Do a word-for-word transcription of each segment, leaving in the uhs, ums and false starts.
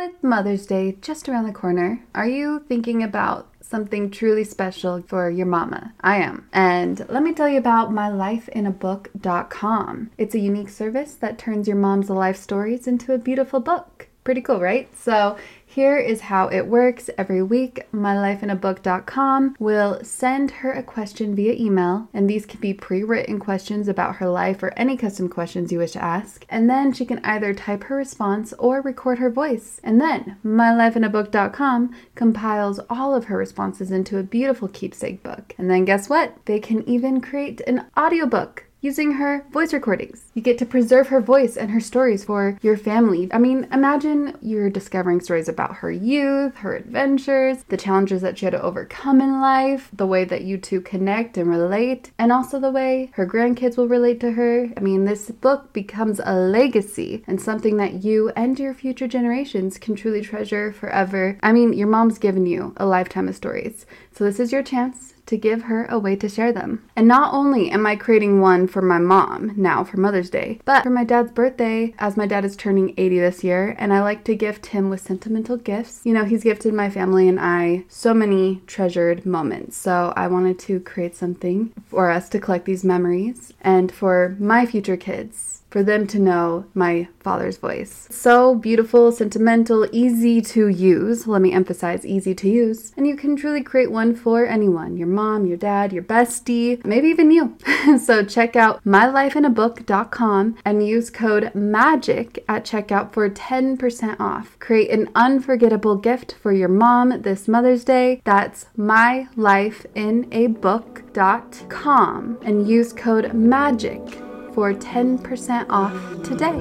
With Mother's Day just around the corner, are you thinking about something truly special for your mama? I am. And let me tell you about my life in a book dot com. It's a unique service that turns your mom's life stories into a beautiful book. Pretty cool, right? So here is how it works. Every week, my life in a book dot com will send her a question via email, and these can be pre-written questions about her life or any custom questions you wish to ask. And then she can either type her response or record her voice. And then my life in a book dot com compiles all of her responses into a beautiful keepsake book. And then guess what? They can even create an audiobook using her voice recordings. You get to preserve her voice and her stories for your family. I mean, imagine you're discovering stories about her youth, her adventures, the challenges that she had to overcome in life, the way that you two connect and relate, and also the way her grandkids will relate to her. I mean, this book becomes a legacy and something that you and your future generations can truly treasure forever. I mean, your mom's given you a lifetime of stories, so this is your chance to give her a way to share them. And not only am I creating one for my mom now for Mother's Day, but for my dad's birthday, as my dad is turning eighty this year, and I like to gift him with sentimental gifts. You know, he's gifted my family and I so many treasured moments. So I wanted to create something for us to collect these memories and for my future kids, for them to know my father's voice. So beautiful, sentimental, easy to use. Let me emphasize easy to use. And you can truly create one for anyone, your mom, your dad, your bestie, maybe even you. So check out my life in a book dot com and use code MAGIC at checkout for ten percent off. Create an unforgettable gift for your mom this Mother's Day. That's my life in a book dot com and use code MAGIC for ten percent off today.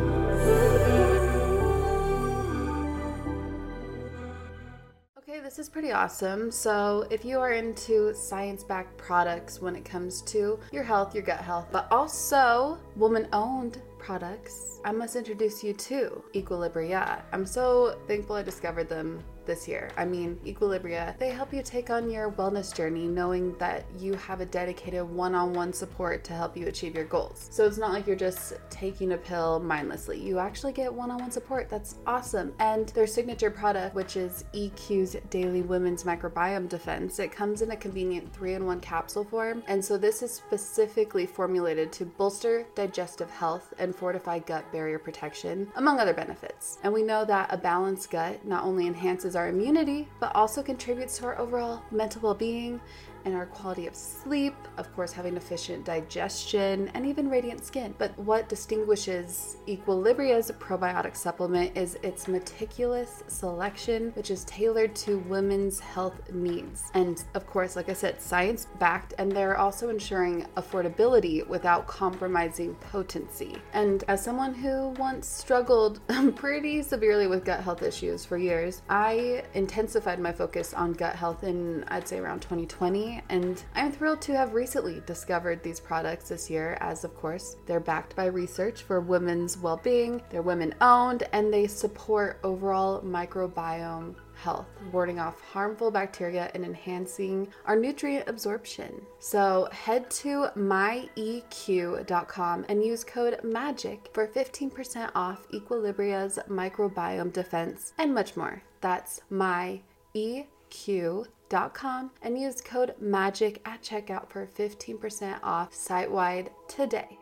Okay, this is pretty awesome. So if you are into science-backed products when it comes to your health, your gut health, but also woman-owned products, I must introduce you to Equilibria. I'm so thankful I discovered them this year. I mean, Equilibria, they help you take on your wellness journey knowing that you have a dedicated one-on-one support to help you achieve your goals. So it's not like you're just taking a pill mindlessly. You actually get one-on-one support. That's awesome. And their signature product, which is E Q's Daily Women's Microbiome Defense, it comes in a convenient three-in-one capsule form. And so this is specifically formulated to bolster digestive health and fortify gut barrier protection, among other benefits. And we know that a balanced gut not only enhances our immunity, but also contributes to our overall mental well-being and our quality of sleep, of course having efficient digestion and even radiant skin. But what distinguishes Equilibria's probiotic supplement is its meticulous selection, which is tailored to women's health needs. And of course, like I said, science-backed, and they're also ensuring affordability without compromising potency. And as someone who once struggled pretty severely with gut health issues for years, I intensified my focus on gut health in, I'd say, around twenty twenty. And I'm thrilled to have recently discovered these products this year, as of course they're backed by research for women's well-being, they're women-owned, and they support overall microbiome health, warding off harmful bacteria and enhancing our nutrient absorption. So head to my E Q dot com and use code MAGIC for fifteen percent off Equilibria's microbiome defense and much more. That's my E Q dot com and use code MAGIC at checkout for fifteen percent off site-wide today.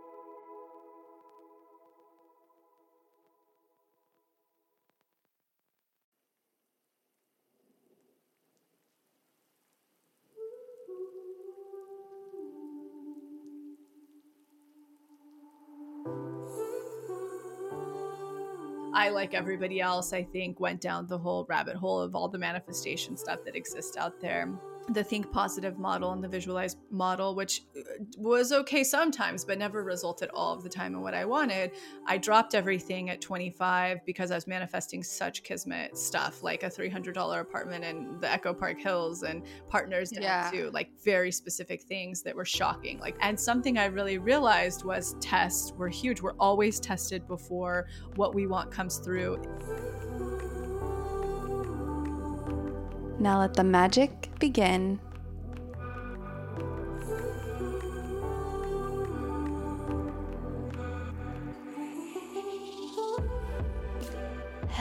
I, like everybody else, I think, went down the whole rabbit hole of all the manifestation stuff that exists out there. The think positive model and the visualize model, which was okay sometimes, but never resulted all of the time in what I wanted. I dropped everything at twenty-five because I was manifesting such kismet stuff, like a three hundred dollars apartment in the Echo Park Hills and partners Yeah. too, like very specific things that were shocking. Like, and something I really realized was tests were huge. We're always tested before what we want comes through. Now let the magic begin.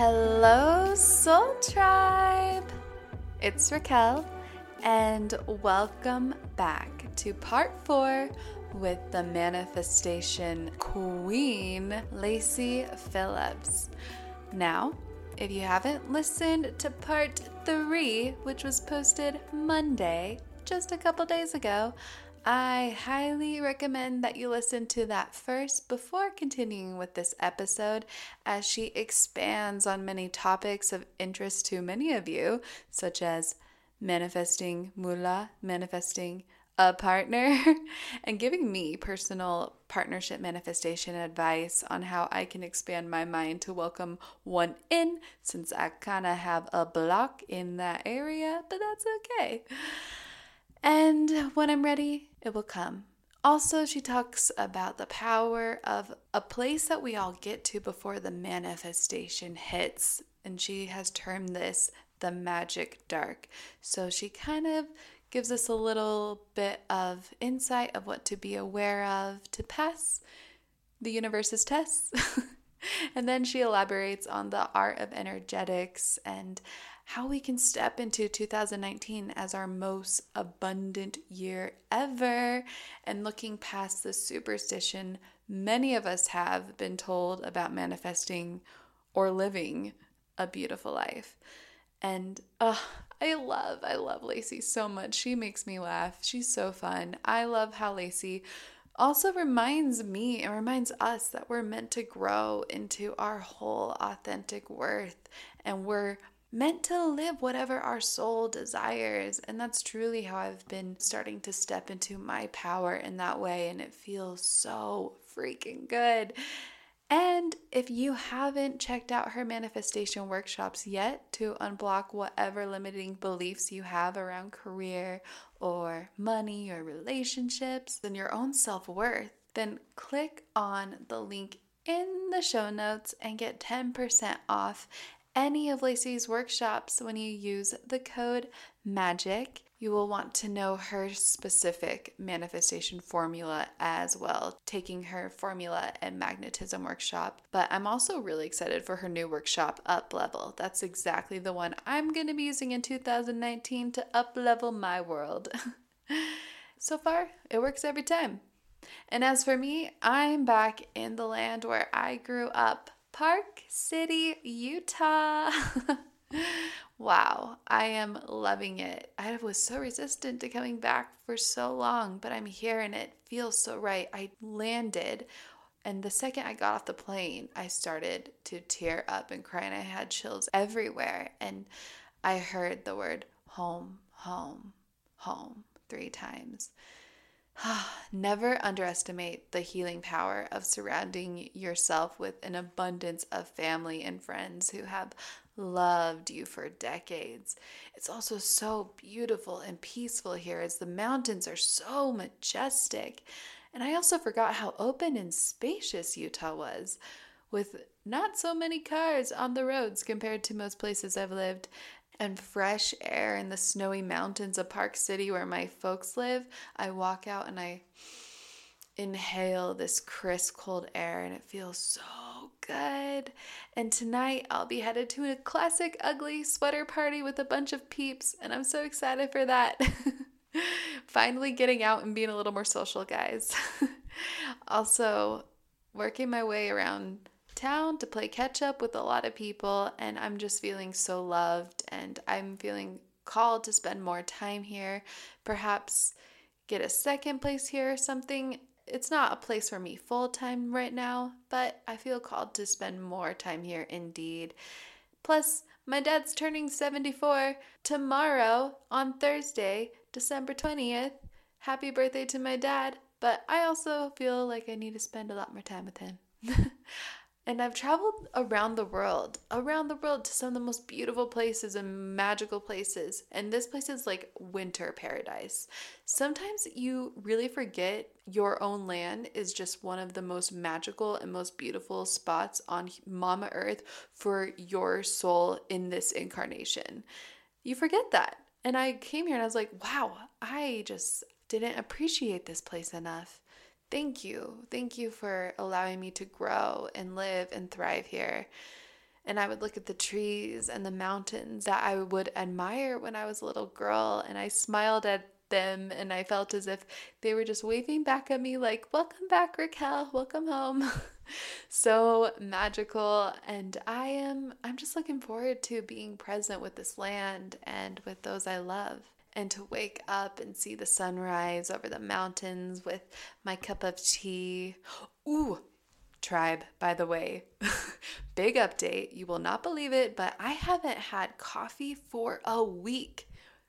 Hello, Soul Tribe! It's Raquel, and welcome back to part four with the manifestation queen, Lacy Phillips. Now, if you haven't listened to part three, which was posted Monday, just a couple days ago, I highly recommend that you listen to that first before continuing with this episode, as she expands on many topics of interest to many of you, such as manifesting moolah, manifesting a partner, and giving me personal partnership manifestation advice on how I can expand my mind to welcome one in, since I kind of have a block in that area, but that's okay. And when I'm ready, it will come. Also, she talks about the power of a place that we all get to before the manifestation hits. And she has termed this the magic dark. So she kind of gives us a little bit of insight of what to be aware of to pass the universe's tests. And then she elaborates on the art of energetics and how we can step into two thousand nineteen as our most abundant year ever, and looking past the superstition many of us have been told about manifesting or living a beautiful life. And uh, I love, I love Lacy so much. She makes me laugh. She's so fun. I love how Lacy also reminds me and reminds us that we're meant to grow into our whole authentic worth, and we're meant to live whatever our soul desires. And that's truly how I've been starting to step into my power in that way, and it feels so freaking good. And if you haven't checked out her manifestation workshops yet to unblock whatever limiting beliefs you have around career or money or relationships and your own self-worth, then click on the link in the show notes and get ten percent off any of Lacy's workshops when you use the code MAGIC. You will want to know her specific manifestation formula as well, taking her formula and magnetism workshop. But I'm also really excited for her new workshop, Up Level. That's exactly the one I'm going to be using in two thousand nineteen to up level my world. So far, it works every time. And as for me, I'm back in the land where I grew up, Park City, Utah. Wow, I am loving it. I was so resistant to coming back for so long, but I'm here and it feels so right. I landed, and the second I got off the plane, I started to tear up and cry, and I had chills everywhere. And I heard the word home, home, home three times. Never underestimate the healing power of surrounding yourself with an abundance of family and friends who have loved you for decades. It's also so beautiful and peaceful here, as the mountains are so majestic. And I also forgot how open and spacious Utah was, with not so many cars on the roads compared to most places I've lived. And fresh air in the snowy mountains of Park City where my folks live. I walk out and I inhale this crisp cold air, and it feels so good. And tonight I'll be headed to a classic ugly sweater party with a bunch of peeps, and I'm so excited for that. Finally getting out and being a little more social, guys. Also, working my way around town to play catch up with a lot of people, and I'm just feeling so loved, and I'm feeling called to spend more time here, perhaps get a second place here or something. It's not a place for me full time right now, but I feel called to spend more time here indeed. Plus, my dad's turning seventy-four tomorrow on Thursday, December twentieth. Happy birthday to my dad, but I also feel like I need to spend a lot more time with him. And I've traveled around the world, around the world to some of the most beautiful places and magical places. And this place is like winter paradise. Sometimes you really forget your own land is just one of the most magical and most beautiful spots on Mama Earth for your soul in this incarnation. You forget that. And I came here and I was like, wow, I just didn't appreciate this place enough. Thank you. Thank you for allowing me to grow and live and thrive here. And I would look at the trees and the mountains that I would admire when I was a little girl, and I smiled at them, and I felt as if they were just waving back at me like, welcome back, Raquel, welcome home. So magical. And I am I'm just looking forward to being present with this land and with those I love, and to wake up and see the sunrise over the mountains with my cup of tea. Ooh, tribe, by the way, big update. You will not believe it, but I haven't had coffee for a week.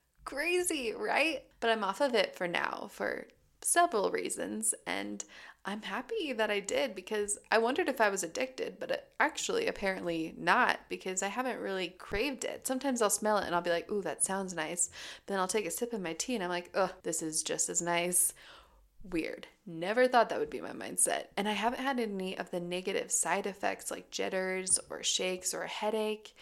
Crazy, right? But I'm off of it for now for several reasons, and I'm happy that I did, because I wondered if I was addicted, but it actually apparently not, because I haven't really craved it. Sometimes I'll smell it and I'll be like, ooh, that sounds nice. Then I'll take a sip of my tea and I'm like, ugh, this is just as nice. Weird. Never thought that would be my mindset. And I haven't had any of the negative side effects like jitters or shakes or a headache.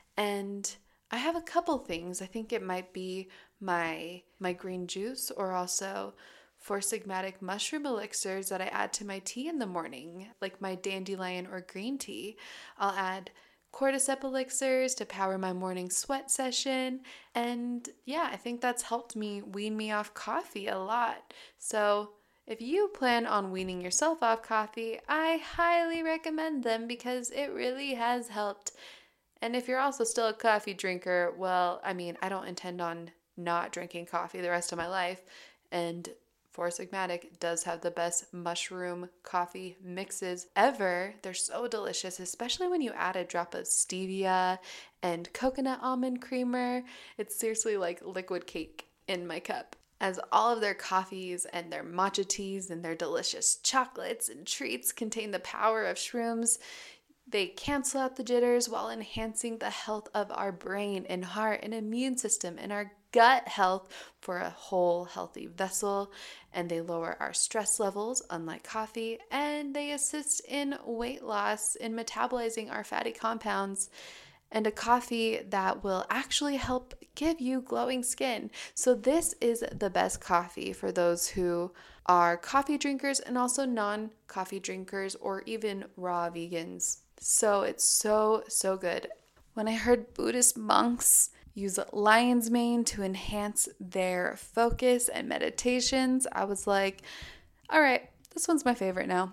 And I have a couple things. I think it might be my my green juice, or also Four Sigmatic mushroom elixirs that I add to my tea in the morning, like my dandelion or green tea. I'll add cordyceps elixirs to power my morning sweat session. And yeah, I think that's helped me wean me off coffee a lot. So if you plan on weaning yourself off coffee, I highly recommend them, because it really has helped. And if you're also still a coffee drinker, well, I mean, I don't intend on not drinking coffee the rest of my life. And Four Sigmatic does have the best mushroom coffee mixes ever. They're so delicious, especially when you add a drop of stevia and coconut almond creamer. It's seriously like liquid cake in my cup. As all of their coffees and their matcha teas and their delicious chocolates and treats contain the power of shrooms, they cancel out the jitters while enhancing the health of our brain and heart and immune system and our gut health for a whole healthy vessel. And they lower our stress levels, unlike coffee, and they assist in weight loss, in metabolizing our fatty compounds, and a coffee that will actually help give you glowing skin. So this is the best coffee for those who are coffee drinkers and also non-coffee drinkers, or even raw vegans. So it's so, so good. When I heard Buddhist monks use lion's mane to enhance their focus and meditations, I was like, all right, this one's my favorite now.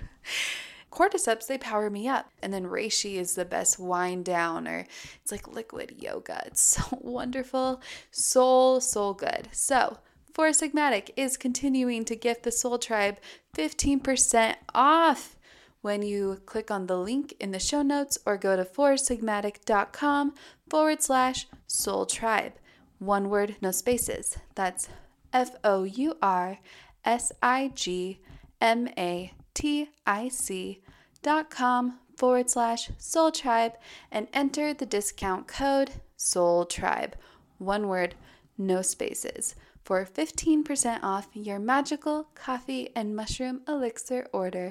Cordyceps, they power me up. And then reishi is the best wind down, or it's like liquid yoga. It's so wonderful. Soul, soul good. So Four Sigmatic is continuing to gift the Soul Tribe fifteen percent off when you click on the link in the show notes, or go to foursigmatic.com forward slash soul tribe. One word, no spaces. That's F O U R S I G M A T I C dot com forward slash soul tribe, and enter the discount code soul tribe. One word, no spaces, for fifteen percent off your magical coffee and mushroom elixir order.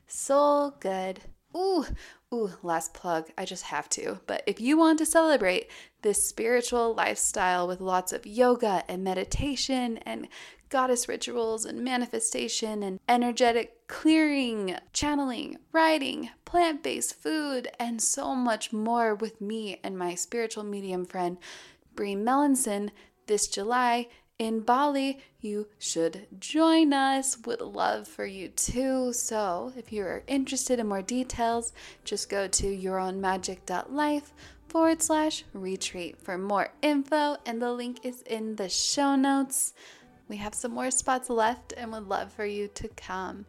So good. Ooh, ooh, last plug. I just have to. But if you want to celebrate this spiritual lifestyle with lots of yoga and meditation and goddess rituals and manifestation and energetic clearing, channeling, writing, plant-based food, and so much more with me and my spiritual medium friend, Bree Melanson, this July in Bali, you should join us. Would love for you too. So if you're interested in more details, just go to yourownmagic.life forward slash retreat for more info, and the link is in the show notes. We have some more spots left and would love for you to come.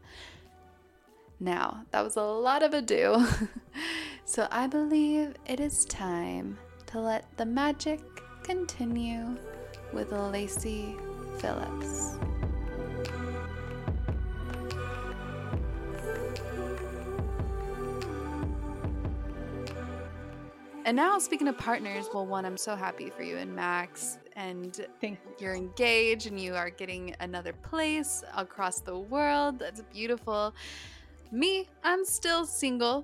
Now, that was a lot of ado. So I believe it is time to let the magic continue with Lacey Phillips. And now, speaking of partners, well, one, I'm so happy for you and Max, and Thank you. You're engaged and you are getting another place across the world. That's beautiful. Me, I'm still single.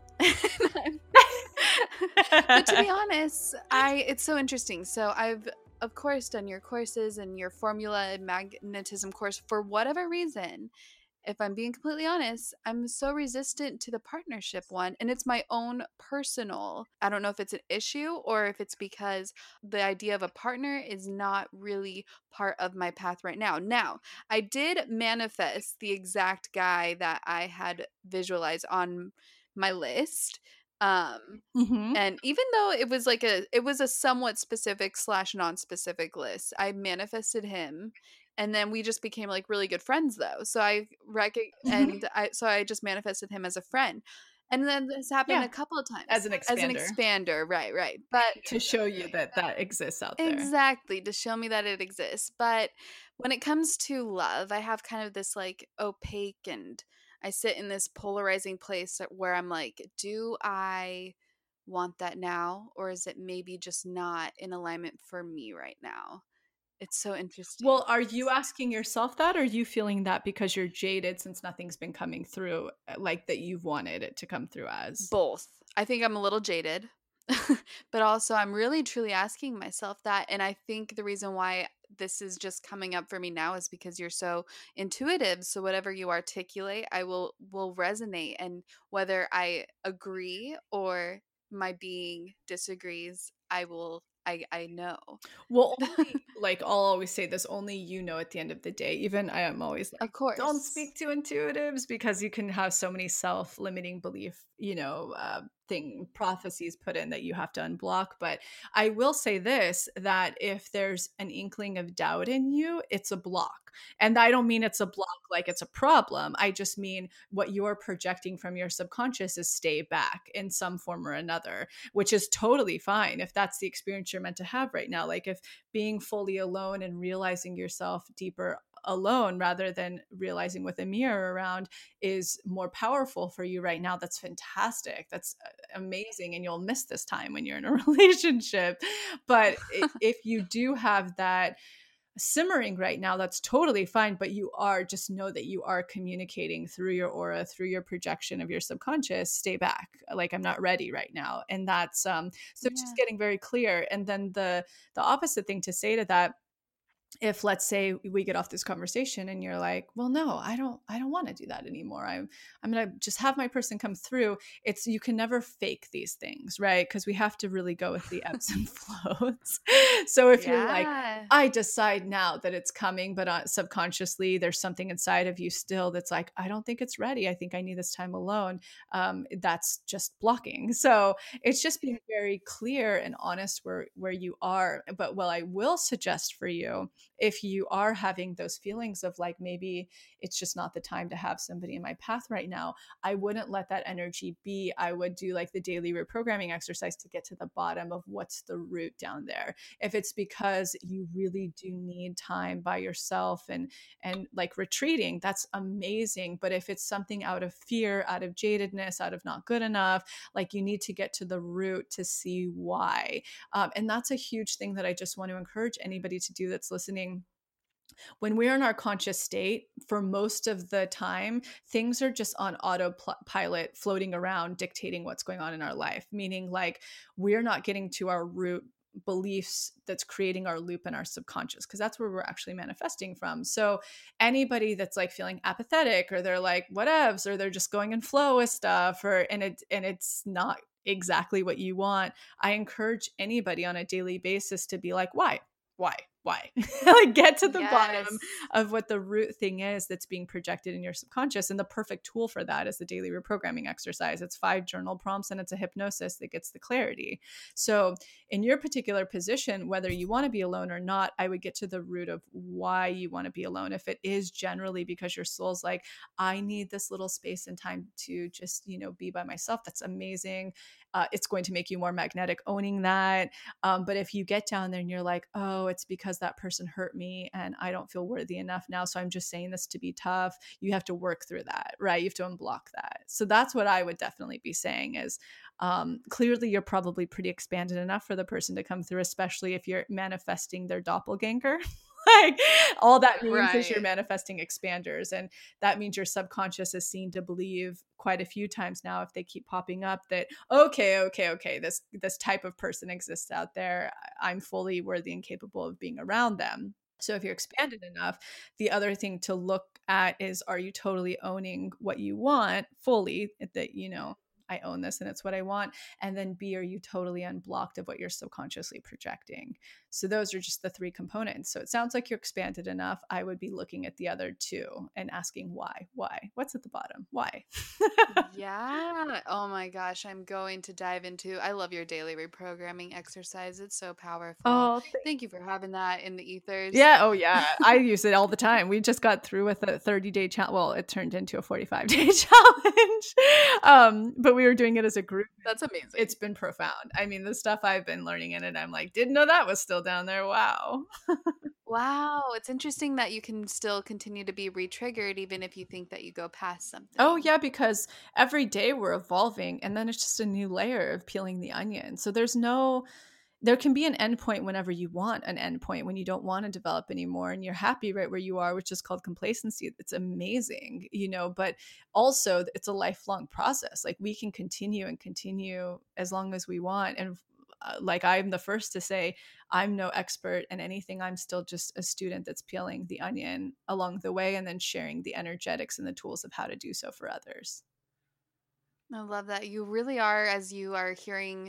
But to be honest, I it's so interesting. So I've, of course, done your courses and your formula and magnetism course. For whatever reason, if I'm being completely honest, I'm so resistant to the partnership one. And it's my own personal, I don't know if it's an issue or if it's because the idea of a partner is not really part of my path right now. Now, I did manifest the exact guy that I had visualized on my list. Um, Mm-hmm. and even though it was like a it was a somewhat specific slash non-specific list, I manifested him, and then we just became like really good friends though. So I rec Mm-hmm. and I so I just manifested him as a friend. And then this happened Yeah, a couple of as times an as an expander expander, right, right. But to show you that that exists out there. exactly, to show me that it exists. But when it comes to love, I have kind of this like opaque, and I sit in this polarizing place where I'm like, do I want that now, or is it maybe just not in alignment for me right now? It's so interesting. Well, are you asking yourself that, or are you feeling that because you're jaded since nothing's been coming through uh, like that you've wanted it to come through as? Both. I think I'm a little jaded, but also I'm really truly asking myself that. And I think the reason why this is just coming up for me now is because you're so intuitive. So whatever you articulate, I will will resonate. And whether I agree or my being disagrees, I will I I know. Well, only like I'll always say this, only you know at the end of the day. Even I am always Of like, don't course. speak to intuitives because you can have so many self-limiting belief, you know, uh, thing prophecies put in that you have to unblock. But I will say this, that if there's an inkling of doubt in you, it's a block. And I don't mean it's a block like it's a problem. I just mean what you're projecting from your subconscious is stay back in some form or another, which is totally fine if that's the experience you're meant to have right now. Like if being fully alone and realizing yourself deeper alone rather than realizing with a mirror around is more powerful for you right now, that's fantastic. That's amazing. And you'll miss this time when you're in a relationship. But if you do have that simmering right now, that's totally fine. But you are, just know that you are communicating through your aura, through your projection of your subconscious, stay back, like I'm not ready right now. And that's um so Yeah. just getting very clear. And then the the opposite thing to say to that, if let's say we get off this conversation and you're like, well, no, I don't, I don't want to do that anymore. I'm, I'm going to just have my person come through. It's, you can never fake these things, right? Because we have to really go with the ebbs and flows. So if you're like, Yeah. I decide now that it's coming, but uh, subconsciously there's something inside of you still that's like, I don't think it's ready. I think I need this time alone. Um, that's just blocking. So it's just being very clear and honest where, where you are. But what I will suggest for you, if you are having those feelings of like, maybe it's just not the time to have somebody in my path right now, I wouldn't let that energy be. I would do like the daily reprogramming exercise to get to the bottom of what's the root down there. If it's because you really do need time by yourself and, and like retreating, that's amazing. But if it's something out of fear, out of jadedness, out of not good enough, like you need to get to the root to see why. Um, and that's a huge thing that I just want to encourage anybody to do that's listening. When we're in our conscious state, for most of the time, things are just on autopilot, floating around, dictating what's going on in our life. Meaning like we're not getting to our root beliefs that's creating our loop in our subconscious, because that's where we're actually manifesting from. So anybody that's like feeling apathetic, or they're like whatevs, or they're just going in flow with stuff, or and it and it's not exactly what you want, I encourage anybody on a daily basis to be like, why? Why? Why? Like get to the Yes. bottom of what the root thing is that's being projected in your subconscious. And the perfect tool for that is the daily reprogramming exercise. It's five journal prompts and it's a hypnosis that gets the clarity. So in your particular position, whether you want to be alone or not, I would get to the root of why you want to be alone. If it is generally because your soul's like, I need this little space and time to just, you know, be by myself, that's amazing. Uh, it's going to make you more magnetic owning that. Um, but if you get down there and you're like, oh, it's because that person hurt me and I don't feel worthy enough now, so I'm just saying this to be tough, you have to work through that, right? You have to unblock that. So that's what I would definitely be saying is um, clearly you're probably pretty expanded enough for the person to come through, especially if you're manifesting their doppelganger. Like all that means right. is you're manifesting expanders, and that means your subconscious is seen to believe quite a few times now, if they keep popping up, that okay okay okay this this type of person exists out there, I'm fully worthy and capable of being around them. So if you're expanded enough, the other thing to look at is, are you totally owning what you want fully, that, you know, I own this and it's what I want? And then B, are you totally unblocked of what you're subconsciously projecting? So those are just the three components. So it sounds like you're expanded enough. I would be looking at the other two and asking why, why, what's at the bottom? Why? Yeah. Oh my gosh. I'm going to dive into, I love your daily reprogramming exercise. It's so powerful. Oh, Thank you for having that in the ethers. yeah. Oh, yeah. I use it all the time. We just got through with a thirty day challenge. Well, it turned into a forty-five day challenge. Um, but we were doing it as a group. That's amazing. It's been profound. I mean, the stuff I've been learning in it, I'm like, didn't know that was still down there. Wow. Wow. It's interesting that you can still continue to be re-triggered even if you think that you go past something. Oh, yeah, because every day we're evolving, and then it's just a new layer of peeling the onion. So there's no, there can be an endpoint whenever you want an endpoint, when you don't want to develop anymore and you're happy right where you are, which is called complacency. It's amazing, you know, but also it's a lifelong process. Like, we can continue and continue as long as we want. And uh, like, I'm the first to say, I'm no expert in anything. I'm still just a student that's peeling the onion along the way, and then sharing the energetics and the tools of how to do so for others. I love that. You really are, as you are hearing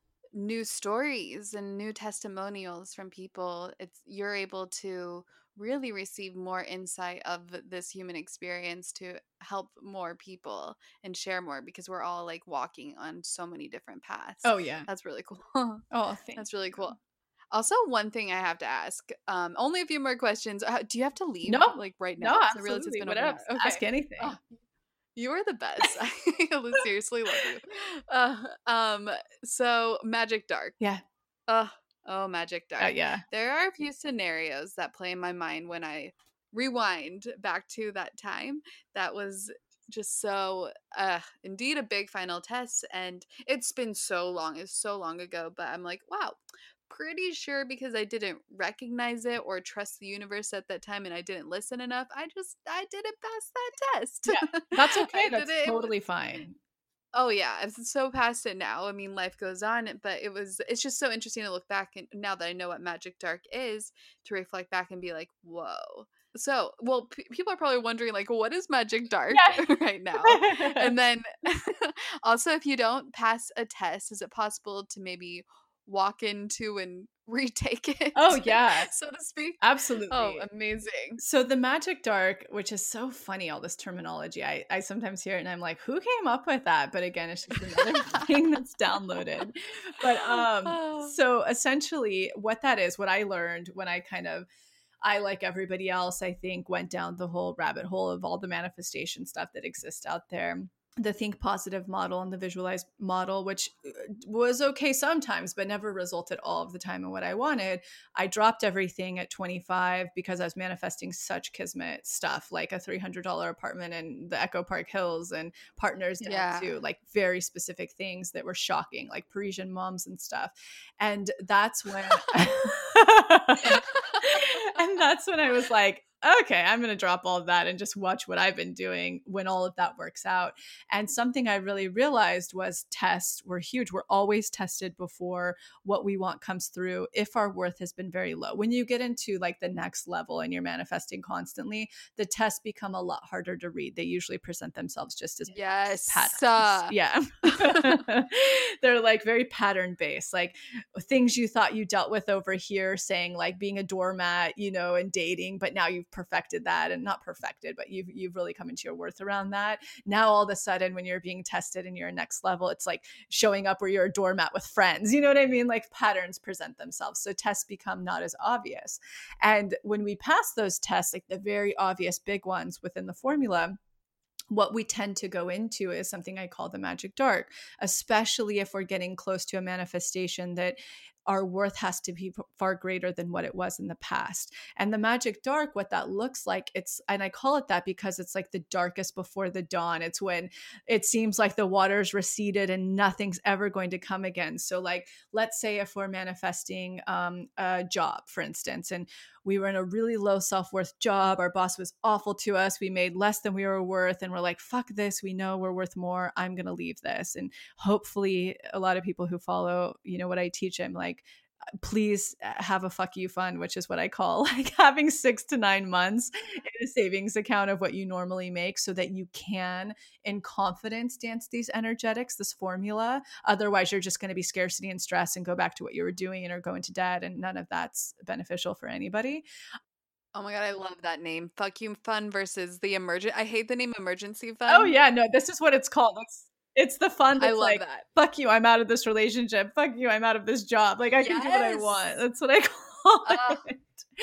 new stories and new testimonials from people, it's you're able to really receive more insight of this human experience to help more people and share more, because we're all like walking on so many different paths. Oh, yeah. That's really cool. Oh, thanks. That's really cool. Also, one thing I have to ask, um, only a few more questions. Uh, do you have to leave? No, like right now? no, 'Cause I realize absolutely. it's been Whatever. over an hour. Ask anything. Oh, you are the best. I seriously love you. Uh, um, so Magic Dark. Yeah. Uh, oh, Magic Dark. Uh, yeah. There are a few scenarios that play in my mind when I rewind back to that time. That was just so, uh, indeed a big final test. And it's been so long. It's so long ago. But I'm like, wow, pretty sure because I didn't recognize it or trust the universe at that time and I didn't listen enough, I just, I didn't pass that test. Yeah. That's okay. I That's did it. totally fine. Oh yeah, I'm so past it now. I mean, life goes on, but it was it's just so interesting to look back, and now that I know what Magic Dark is, to reflect back and be like, whoa. So, well, p- people are probably wondering like, what is Magic Dark Yeah. right now? And then also, if you don't pass a test, is it possible to maybe walk into and retake it? Oh, yeah. So to speak. Absolutely. Oh, amazing. So the Magic Dark, which is so funny, all this terminology, I, I sometimes hear it and I'm like, who came up with that? But again, it's just another thing that's downloaded. But um, so essentially what that is, what I learned when I kind of, I, like everybody else, I think, went down the whole rabbit hole of all the manifestation stuff that exists out there. The think positive model and the visualize model, which was okay sometimes, but never resulted all of the time in what I wanted. I dropped everything at twenty-five because I was manifesting such kismet stuff, like a three hundred dollars apartment in the Echo Park Hills and partners down Yeah. to like very specific things that were shocking, like Parisian moms and stuff. And that's when, and that's when I was like, okay, I'm going to drop all of that and just watch what I've been doing when all of that works out. And something I really realized was tests were huge. We're always tested before what we want comes through if our worth has been very low. When you get into like the next level and you're manifesting constantly, the tests become a lot harder to read. They usually present themselves just as yes. patterns. Uh. Yeah. They're like very pattern based, like things you thought you dealt with over here, saying like being a doormat, you know, and dating, but now you've perfected that, and not perfected, but you've you've really come into your worth around that. Now all of a sudden when you're being tested and you're next level, it's like showing up where you're a doormat with friends. You know what I mean? Like patterns present themselves. So tests become not as obvious. And when we pass those tests, like the very obvious big ones within the formula, what we tend to go into is something I call the Magic Dark, especially if we're getting close to a manifestation that our worth has to be far greater than what it was in the past. And the Magic Dark, what that looks like, it's, and I call it that because it's like the darkest before the dawn. It's when it seems like the water's receded and nothing's ever going to come again. So like, let's say if we're manifesting um, a job, for instance, and we were in a really low self-worth job. Our boss was awful to us. We made less than we were worth. And we're like, fuck this. We know we're worth more. I'm going to leave this. And hopefully a lot of people who follow, you know, what I teach, I'm like, please have a fuck you fund, which is what I call like having six to nine months in a savings account of what you normally make so that you can in confidence dance these energetics, this formula. Otherwise you're just going to be scarcity and stress and go back to what you were doing or go into debt, and none of that's beneficial for anybody. Oh my God, I love that name. Fuck you fund versus the emergent. I hate the name emergency fund. Oh yeah, no, this is what it's called. It's It's the fun that's I love like, that. fuck you, I'm out of this relationship. Fuck you, I'm out of this job. Like I yes. can do what I want. That's what I call uh, it.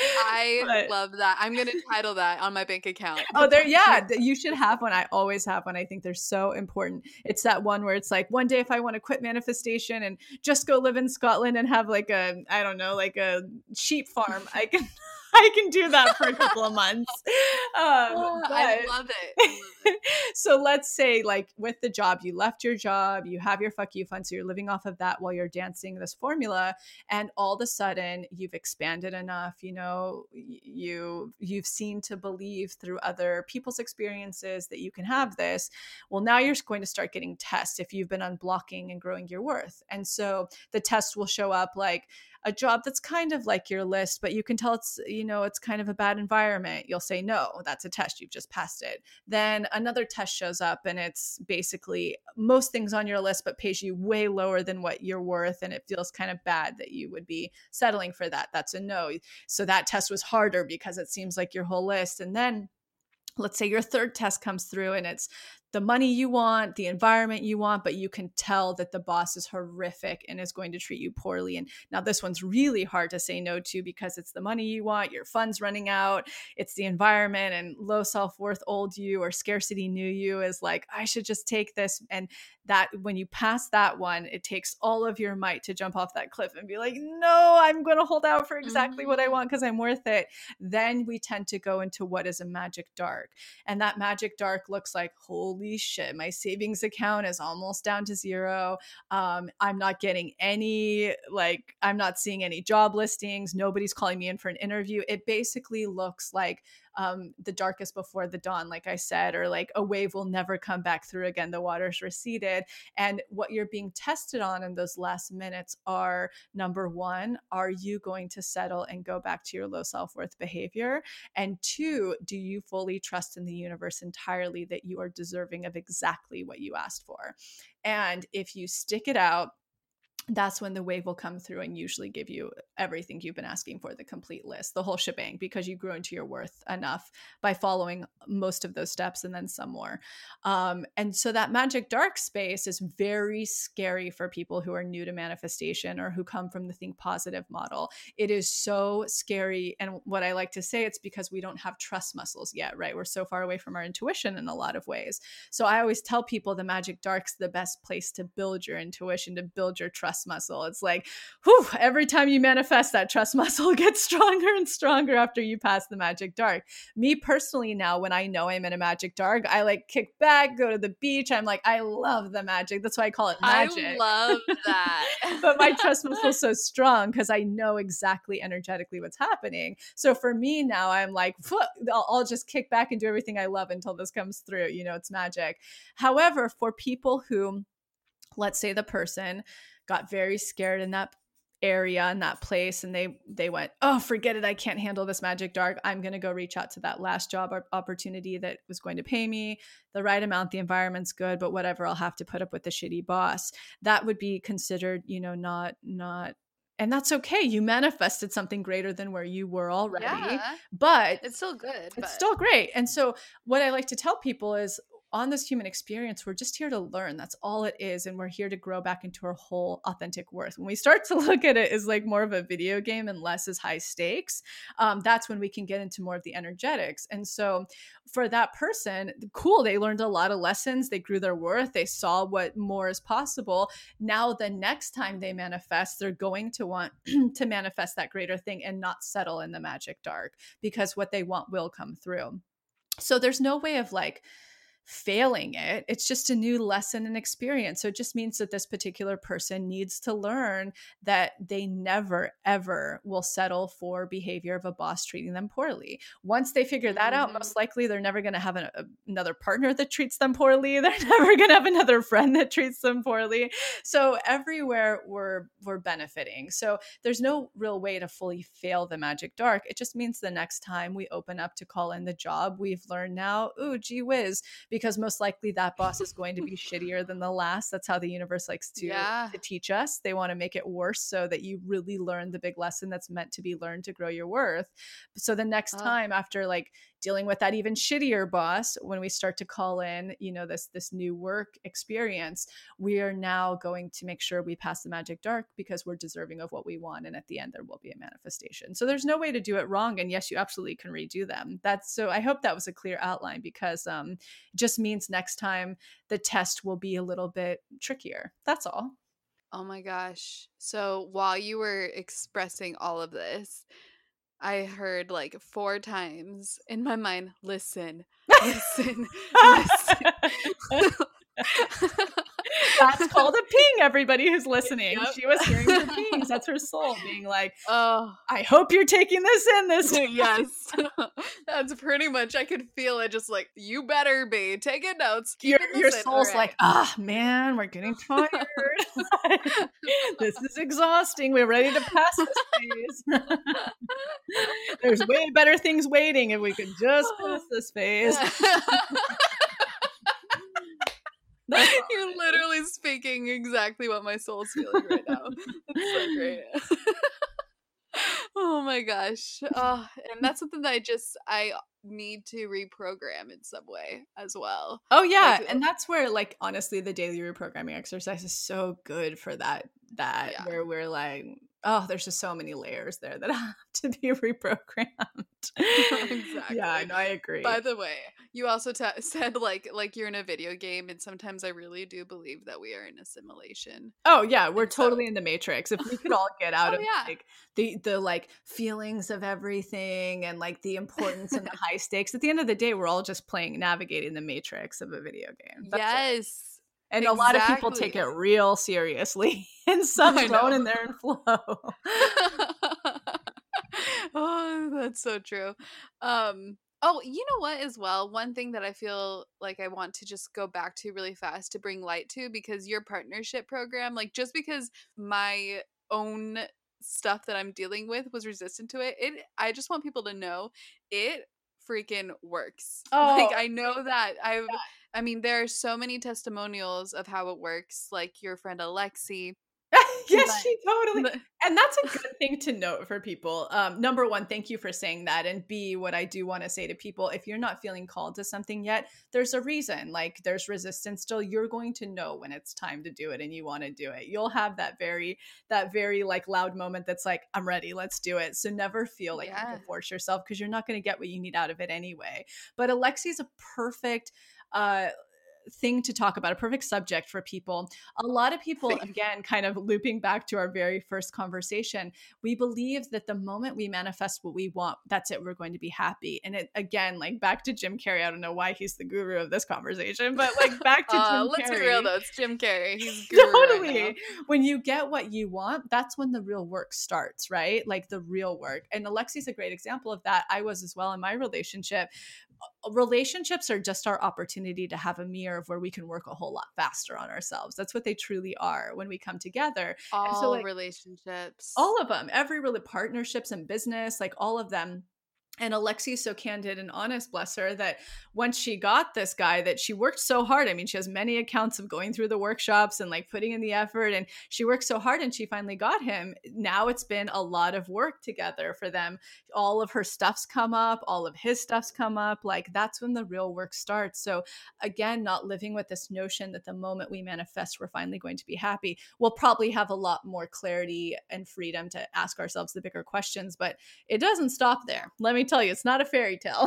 I but, love that. I'm going to title that on my bank account. Oh, there, yeah, you should have one. I always have one. I think they're so important. It's that one where it's like, one day if I want to quit manifestation and just go live in Scotland and have like a, I don't know, like a sheep farm, I can I can do that for a couple of months. Um, oh, but, I love it. I love it. So let's say like with the job, you left your job, you have your fuck you fund. So you're living off of that while you're dancing this formula. And all of a sudden you've expanded enough, you know, you, you've seen to believe through other people's experiences that you can have this. Well, now you're going to start getting tests if you've been unblocking and growing your worth. And so the test will show up like a job that's kind of like your list, but you can tell it's, you know, it's kind of a bad environment. You'll say, no, that's a test. You've just passed it. Then another test shows up and it's basically most things on your list, but pays you way lower than what you're worth. And it feels kind of bad that you would be settling for that. That's a no. So that test was harder because it seems like your whole list. And then let's say your third test comes through and it's the money you want, the environment you want, but you can tell that the boss is horrific and is going to treat you poorly. And now this one's really hard to say no to because it's the money you want, your funds running out, it's the environment, and low self-worth old you or scarcity new you is like, I should just take this. And that when you pass that one, it takes all of your might to jump off that cliff and be like, no, I'm going to hold out for exactly mm-hmm. what I want because I'm worth it. Then we tend to go into what is a magic dark. And that magic dark looks like, holy shit, my savings account is almost down to zero. Um, I'm not getting any, like, I'm not seeing any job listings. Nobody's calling me in for an interview. It basically looks like um, the darkest before the dawn, like I said, or like a wave will never come back through again. The water's receded. And what you're being tested on in those last minutes are, number one, are you going to settle and go back to your low self-worth behavior? And two, do you fully trust in the universe entirely that you are deserving of exactly what you asked for? And if you stick it out, that's when the wave will come through and usually give you everything you've been asking for, the complete list, the whole shebang, because you grew into your worth enough by following most of those steps and then some more. Um, and so that magic dark space is very scary for people who are new to manifestation or who come from the think positive model. It is so scary. And what I like to say, it's because we don't have trust muscles yet, right? We're so far away from our intuition in a lot of ways. So I always tell people the magic dark's the best place to build your intuition, to build your trust muscle. It's like, whew, every time you manifest, that trust muscle gets stronger and stronger after you pass the magic dark. Me personally now, when I know I'm in a magic dark, I like kick back, go to the beach. I'm like, I love the magic. That's why I call it magic. I love that. But my trust muscle is so strong because I know exactly energetically what's happening. So for me now, I'm like, I'll, I'll just kick back and do everything I love until this comes through. You know, it's magic. However, for people who, let's say the person got very scared in that area, in that place, and they they went, oh, forget it, I can't handle this magic dark. I'm going to go reach out to that last job opportunity that was going to pay me the right amount. The environment's good, but whatever, I'll have to put up with the shitty boss. That would be considered, you know, not not and that's okay. You manifested something greater than where you were already. Yeah, but it's still good. It's but. still great. And so what I like to tell people is, on this human experience, we're just here to learn. That's all it is. And we're here to grow back into our whole authentic worth. When we start to look at it as like more of a video game and less as high stakes, um, that's when we can get into more of the energetics. And so for that person, cool, they learned a lot of lessons. They grew their worth. They saw what more is possible. Now, the next time they manifest, they're going to want to manifest that greater thing and not settle in the magic dark, because what they want will come through. So there's no way of like failing it. It's just a new lesson and experience. So it just means that this particular person needs to learn that they never, ever will settle for behavior of a boss treating them poorly. Once they figure that out, most likely they're never going to have an, a, another partner that treats them poorly. They're never going to have another friend that treats them poorly. So everywhere we're, we're benefiting. So there's no real way to fully fail the magic dark. It just means the next time we open up to call in the job, we've learned now, ooh, gee whiz, because most likely that boss is going to be shittier than the last. That's how the universe likes to, yeah. to teach us. They want to make it worse so that you really learn the big lesson that's meant to be learned to grow your worth. So the next Oh. time, after like dealing with that even shittier boss, when we start to call in, you know, this this new work experience, we are now going to make sure we pass the magic dark because we're deserving of what we want. And at the end, there will be a manifestation. So there's no way to do it wrong. And yes, you absolutely can redo them. That's so I hope that was a clear outline, because um, it just means next time the test will be a little bit trickier. That's all. Oh my gosh. So while you were expressing all of this, I heard like four times in my mind, listen, listen, listen. That's called a ping, everybody who's listening. Yep. She was hearing her pings. That's her soul being like, Oh, I hope you're taking this in this time. yes. That's pretty much, I could feel it just like, you better be taking notes. Your, keeping your this in. soul's All right. like, ah, man, we're getting tired. This is exhausting. We're ready to pass this phase. There's way better things waiting if we could just pass this phase. You're literally speaking exactly what my soul's feeling right now. It's so great. Oh my gosh. Oh, and that's something that I just I need to reprogram in some way as well. Oh yeah, Like, and that's where, like, honestly, the daily reprogramming exercise is so good for that. That Yeah. where we're like, oh, there's just so many layers there that have to be reprogrammed. Exactly. Yeah, no, I agree. By the way, you also t- said like like you're in a video game, and sometimes I really do believe that we are in a simulation. Oh yeah, we're And so- totally in the Matrix. If we could all get out Oh, of yeah. like the the like feelings of everything and like the importance and the high stakes, at the end of the day, we're all just playing navigating the Matrix of a video game. That's it. Yes. And a lot of people exactly. take it real seriously, and some I don't, know. and they're in flow. Oh, that's so true. Um, oh, you know what, as well? One thing that I feel like I want to just go back to really fast to bring light to, because your partnership program, like just because my own stuff that I'm dealing with was resistant to it, it I just want people to know it freaking works. Oh, like I know that I've I mean, there are so many testimonials of how it works, like your friend Alexi. Yes, But- she totally. but- And that's a good thing to note for people. Um, number one, thank you for saying that. And B, what I do want to say to people, if you're not feeling called to something yet, there's a reason. Like there's resistance still. You're going to know when it's time to do it and you want to do it. You'll have that very, that very like loud moment that's like, I'm ready, let's do it. So never feel like you Yeah. have to force yourself, because you're not going to get what you need out of it anyway. But Alexi's a perfect uh thing to talk about, a perfect subject for people. A lot of people, Faith. again, kind of looping back to our very first conversation, we believe that the moment we manifest what we want, that's it, we're going to be happy. And it, again, like back to Jim Carrey, I don't know why he's the guru of this conversation, but like back to Uh, Jim let's Carrey. be real though, it's Jim Carrey. He's guru Totally. right When you get what you want, that's when the real work starts, right? Like the real work. And Alexi's a great example of that. I was as well in my relationship. Relationships are just our opportunity to have a mirror of where we can work a whole lot faster on ourselves. That's what they truly are when we come together. now. And All so, like, relationships. all of them, every really partnerships and business, like all of them. And Alexi's so candid and honest, bless her, that once she got this guy, that she worked so hard. I mean, she has many accounts of going through the workshops and like putting in the effort, and she worked so hard and she finally got him. Now it's been a lot of work together for them. All of her stuff's come up, all of his stuff's come up. Like that's when the real work starts. So again, not living with this notion that the moment we manifest, we're finally going to be happy. We'll probably have a lot more clarity and freedom to ask ourselves the bigger questions, but it doesn't stop there. Let me tell you, it's not a fairy tale.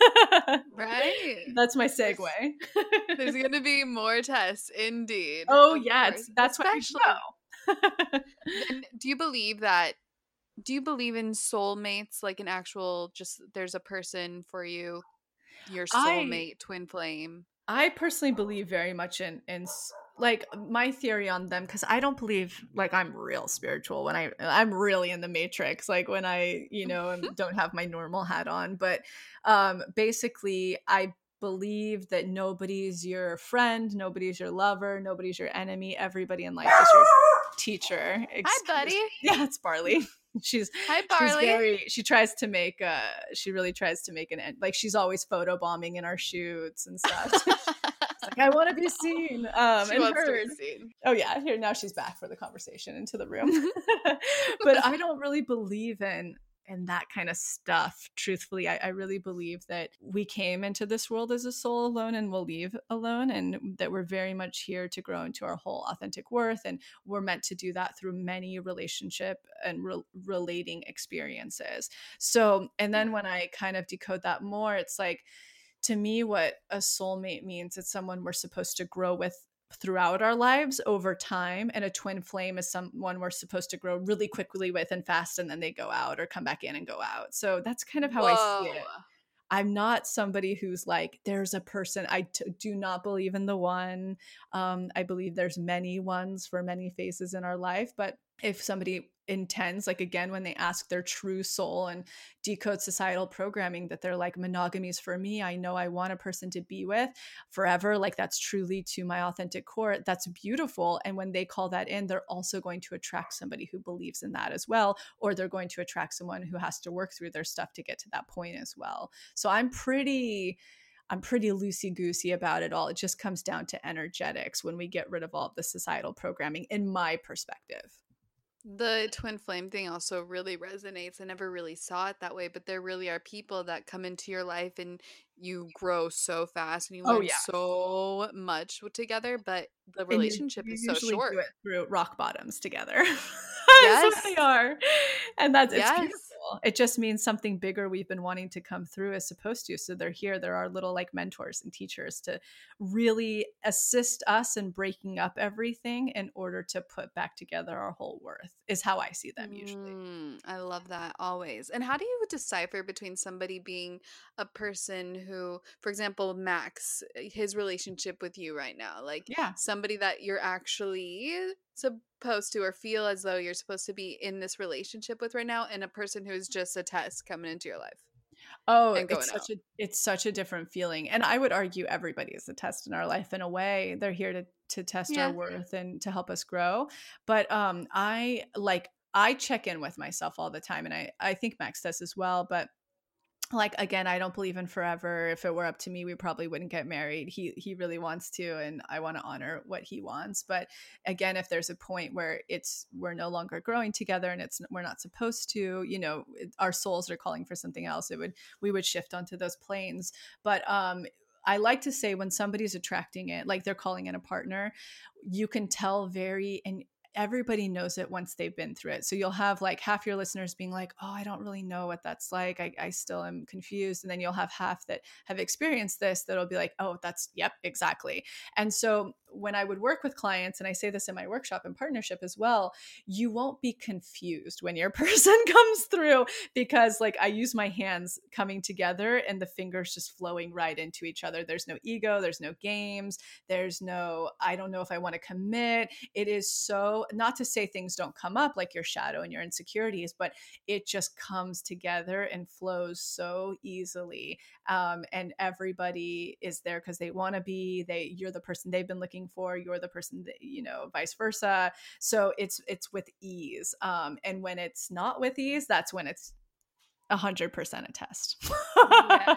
Right. That's my segue. There's going to be more tests, indeed. Oh Of yeah, course. it's, that's what we Especially- know. And do you believe that? Do you believe in soulmates, like an actual, just there's a person for you, your I- soulmate, twin flame? I personally believe very much in in like my theory on them, because I don't believe like I'm real spiritual when I I'm really in the matrix, like when I, you know, don't have my normal hat on. But um basically I believe that nobody's your friend, nobody's your lover, nobody's your enemy. Everybody in life is your teacher. Hi, buddy. Me. Yeah, it's Barley. She's Hi, Barley. She's very. She tries to make. Uh, she really tries to make an end. Like she's always photo bombing in our shoots and stuff. It's like, I want to be seen. Um, she and wants heard. to be seen. Oh yeah, here now she's back for the conversation into the room. But I don't really believe in in that kind of stuff. Truthfully, I, I really believe that we came into this world as a soul alone and we'll leave alone, and that we're very much here to grow into our whole authentic worth. And we're meant to do that through many relationship and re- relating experiences. So, and then when I kind of decode that more, it's like, to me, what a soulmate means, it's someone we're supposed to grow with throughout our lives over time, and a twin flame is someone we're supposed to grow really quickly with and fast, and then they go out or come back in and go out. So that's kind of how Whoa. I see it. I'm not somebody who's like, there's a person. I t- do not believe in the one. Um, I believe there's many ones for many phases in our life. But if somebody intends, like again, when they ask their true soul and decode societal programming, that they're like, monogamy's for me, I know I want a person to be with forever, like that's truly to my authentic core, that's beautiful. And when they call that in, they're also going to attract somebody who believes in that as well, or they're going to attract someone who has to work through their stuff to get to that point as well. So I'm pretty I'm pretty loosey-goosey about it all. It just comes down to energetics when we get rid of all of the societal programming, in my perspective. The twin flame thing also really resonates. I never really saw it that way, but there really are people that come into your life and you grow so fast and you learn oh, yeah. so much together, but the relationship you, you is so short. Do it through rock bottoms together. Yes, so they are, and that's it's yes. beautiful. It just means something bigger we've been wanting to come through is supposed to. So they're here. There are little like mentors and teachers to really assist us in breaking up everything in order to put back together our whole worth. Is how I see them usually. Mm, I love that always. And how do you decipher between somebody being a person who, for example, Max, his relationship with you right now, like yeah. somebody that you're actually supposed to or feel as though you're supposed to be in this relationship with right now, and a person who's just a test coming into your life? Oh, it's such out. a it's such a different feeling. And I would argue everybody is a test in our life in a way. They're here to to test yeah. our worth and to help us grow. But um I like I check in with myself all the time, and I I think Max does as well, but like, again, I don't believe in forever. If it were up to me, we probably wouldn't get married. He he really wants to, and I want to honor what he wants. But again, if there's a point where it's we're no longer growing together and it's we're not supposed to, you know, our souls are calling for something else, it would we would shift onto those planes. But um, I like to say when somebody's attracting it, like they're calling in a partner, you can tell very and. Everybody knows it once they've been through it. So you'll have like half your listeners being like, oh, I don't really know what that's like. I, I still am confused. And then you'll have half that have experienced this that'll be like, oh, that's, yep, exactly. And so when I would work with clients, and I say this in my workshop and partnership as well, you won't be confused when your person comes through, because like I use my hands coming together and the fingers just flowing right into each other. There's no ego. There's no games. There's no, I don't know if I want to commit. It is so, not to say things don't come up like your shadow and your insecurities, but it just comes together and flows so easily. Um, and everybody is there because they want to be, they, you're the person they've been looking for, you're the person that, you know, vice versa. So it's, it's with ease. Um, and when it's not with ease, that's when it's a hundred percent a test. Yeah.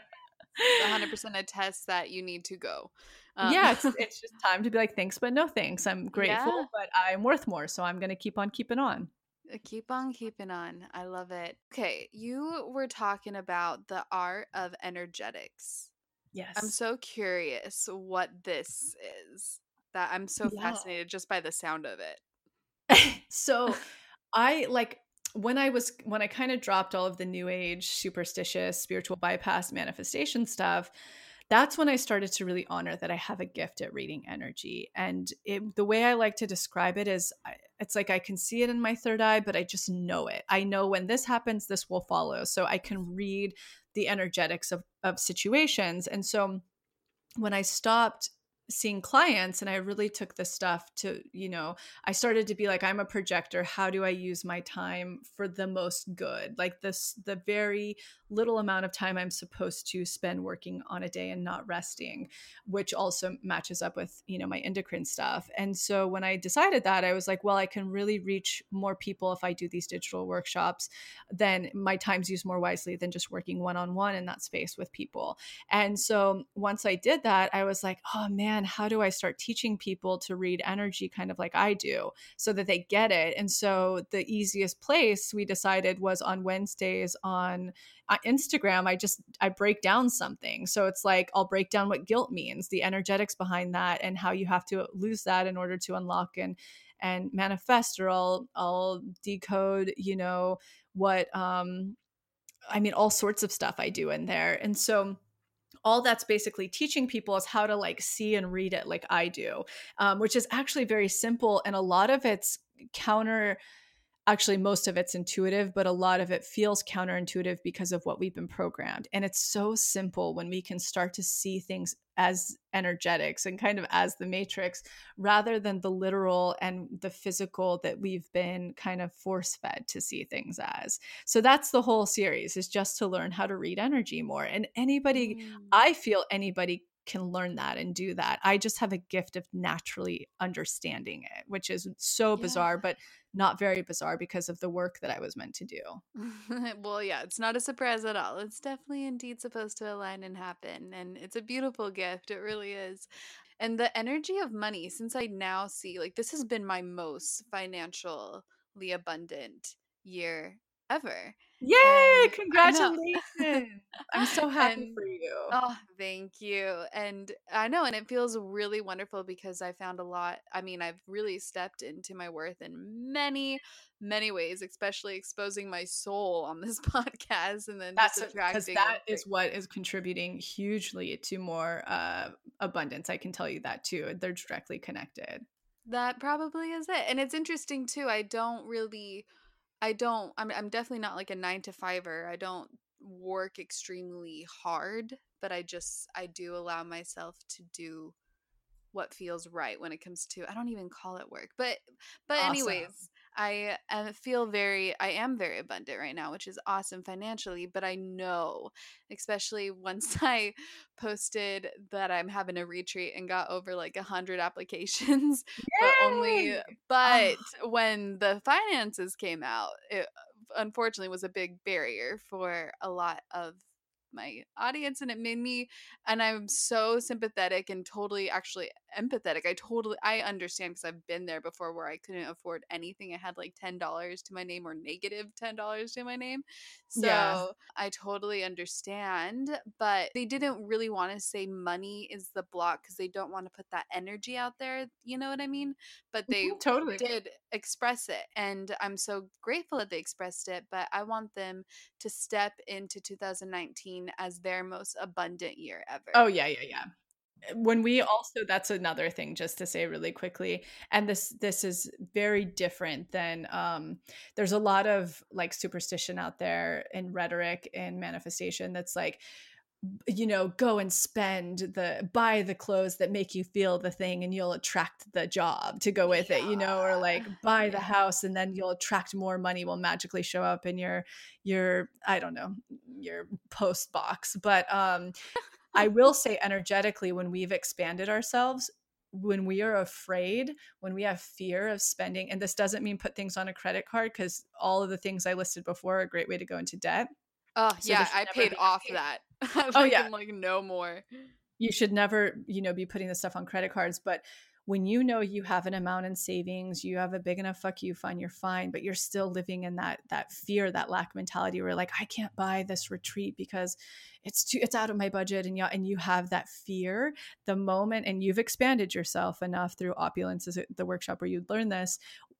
one hundred percent a test that you need to go. Um, yeah, it's, it's just time to be like, thanks, but no thanks. I'm grateful, yeah. but I'm worth more. So I'm going to keep on keeping on. Keep on keeping on. I love it. Okay, you were talking about the art of energetics. Yes. I'm so curious what this is. That I'm so yeah. fascinated just by the sound of it. So I like when I was, when I kind of dropped all of the new age, superstitious, spiritual bypass manifestation stuff, that's when I started to really honor that I have a gift at reading energy. And it, the way I like to describe it is it's like I can see it in my third eye, but I just know it. I know when this happens, this will follow. So I can read the energetics of, of situations. And so when I stopped seeing clients and I really took this stuff to, you know, I started to be like, I'm a projector. How do I use my time for the most good? Like this, the very little amount of time I'm supposed to spend working on a day and not resting, which also matches up with, you know, my endocrine stuff. And so when I decided that, I was like, well, I can really reach more people if I do these digital workshops, then my time's used more wisely than just working one-on-one in that space with people. And so once I did that, I was like, oh man, how do I start teaching people to read energy kind of like I do so that they get it? And so the easiest place we decided was on Wednesdays on uh, Instagram. I just, I break down something. So it's like, I'll break down what guilt means, the energetics behind that, and how you have to lose that in order to unlock and and manifest, or I'll, I'll decode, you know, what, um, I mean, all sorts of stuff I do in there. And so all that's basically teaching people is how to like see and read it like I do, um, which is actually very simple. And a lot of it's counter, actually, most of it's intuitive, but a lot of it feels counterintuitive because of what we've been programmed. And it's so simple when we can start to see things as energetics and kind of as the matrix rather than the literal and the physical that we've been kind of force fed to see things as. So that's the whole series, is just to learn how to read energy more. And anybody, Mm. I feel anybody can learn that and do that. I just have a gift of naturally understanding it, which is so bizarre, Yeah. but not very bizarre because of the work that I was meant to do. Well, yeah, it's not a surprise at all. It's definitely indeed supposed to align and happen. And it's a beautiful gift. It really is. And the energy of money, since I now see, like, this has been my most financially abundant year ever. Yay! And I know. Congratulations. I'm so happy And for you. oh, thank you. And I know, and it feels really wonderful because I found a lot. I mean, I've really stepped into my worth in many, many ways, especially exposing my soul on this podcast and then just That's because attracting that a is what is contributing hugely to more uh, abundance. I can tell you that too. They're directly connected. that probably is it. And it's interesting too. I don't really I don't I'm I'm definitely not like a nine to fiver. I don't work extremely hard, but I just I do allow myself to do what feels right when it comes to, I don't even call it work. But but Awesome. anyways, I, I feel very I am very abundant right now, which is awesome financially, but I know, especially once I posted that I'm having a retreat and got over like a hundred applications, but only Yay! Oh, but when the finances came out, it unfortunately was a big barrier for a lot of my audience, and it made me, and I'm so sympathetic and totally actually empathetic. I totally I understand because I've been there before where I couldn't afford anything. I had like ten dollars to my name or negative ten dollars to my name. yeah. So I totally understand, but they didn't really want to say money is the block because they don't want to put that energy out there. You know what I mean? But they Mhm, totally. did express it, and I'm so grateful that they expressed it, but I want them to step into two thousand nineteen as their most abundant year Oh, ever. yeah, yeah, yeah. When we also, that's another thing just to say really quickly, and this this is very different than um there's a lot of like superstition out there in rhetoric and manifestation that's like, you know, go and spend the buy the clothes that make you feel the thing and you'll attract the job to go with it, you know, or like Yeah. buy the Yeah. house and then you'll attract more money will magically show up in your your I don't know, your post box. But um I will say energetically, when we've expanded ourselves, when we are afraid, when we have fear of spending, and this doesn't mean put things on a credit card because all of the things I listed before are a great way to go into debt. Oh, So there yeah, should I never paid be off a that. oh Like, yeah, I'm like, no more. you should never, you know, be putting this stuff on credit cards. But when you know you have an amount in savings, you have a big enough fuck you fund, you're fine, but you're still living in that that fear, that lack mentality where like I can't buy this retreat because it's too it's out of my budget, and you and you have that fear. The moment, and you've expanded yourself enough through opulence, is the workshop where you learn this,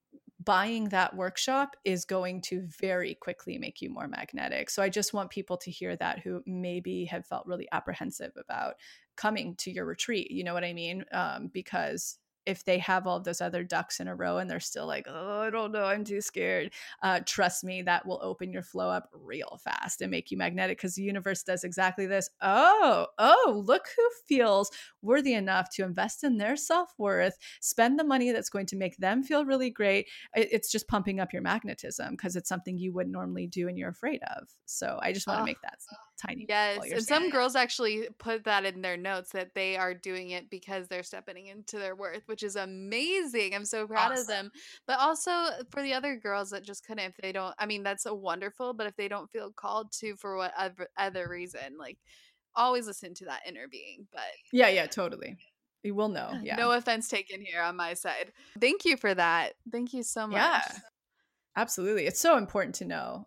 buying that workshop is going to very quickly make you more magnetic. So I just want people to hear that who maybe have felt really apprehensive about coming to your retreat. You know what I mean? Um, because if they have all those other ducks in a row and they're still like, oh, I don't know, I'm too scared. Uh, trust me, that will open your flow up real fast and make you magnetic, because the universe does exactly this. Oh, oh, look who feels worthy enough to invest in their self-worth, spend the money that's going to make them feel really great. It's just pumping up your magnetism because it's something you wouldn't normally do and you're afraid of. So I just want to Oh, make that tiny. yes. you're And some girls actually put that in their notes that they are doing it because they're stepping into their worth, which is amazing. I'm so proud of Awesome. them. But also for the other girls that just couldn't, if they don't, I mean, that's a wonderful, but if they don't feel called to for whatever other reason, like always listen to that inner being. But Yeah, yeah, totally. You will know. Yeah. no offense taken here on my side. Thank you for that. Thank you so much. Yeah, absolutely. It's so important to know.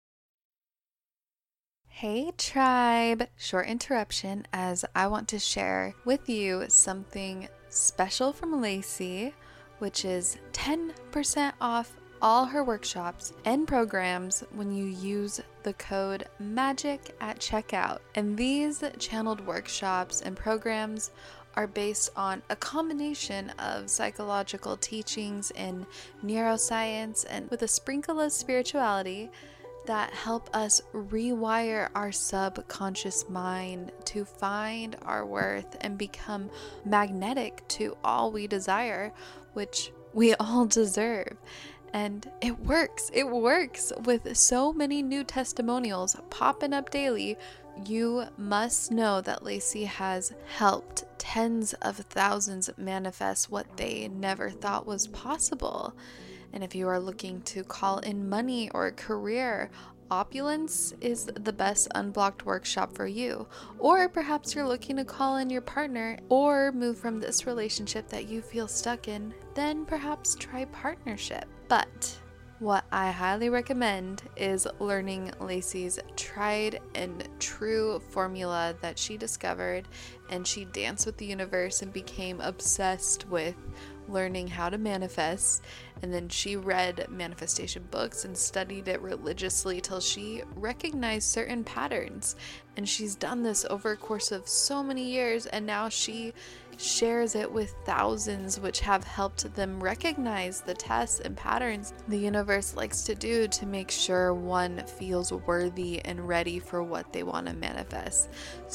Hey tribe! Short interruption as I want to share with you something special from Lacey, which is ten percent off all her workshops and programs when you use the code MAGIC at checkout. And these channeled workshops and programs are based on a combination of psychological teachings in neuroscience and with a sprinkle of spirituality that help us rewire our subconscious mind to find our worth and become magnetic to all we desire, which we all deserve. And it works. It works with so many new testimonials popping up daily. You must know that Lacey has helped tens of thousands manifest what they never thought was possible. And if you are looking to call in money or a career, Opulence is the best unblocked workshop for you. Or perhaps you're looking to call in your partner or move from this relationship that you feel stuck in, then perhaps try partnership. But what I highly recommend is learning Lacey's tried and true formula that she discovered, and she danced with the universe and became obsessed with learning how to manifest. And then she read manifestation books and studied it religiously till she recognized certain patterns. And she's done this over a course of so many years, and now she shares it with thousands, which have helped them recognize the tests and patterns the universe likes to do to make sure one feels worthy and ready for what they want to manifest.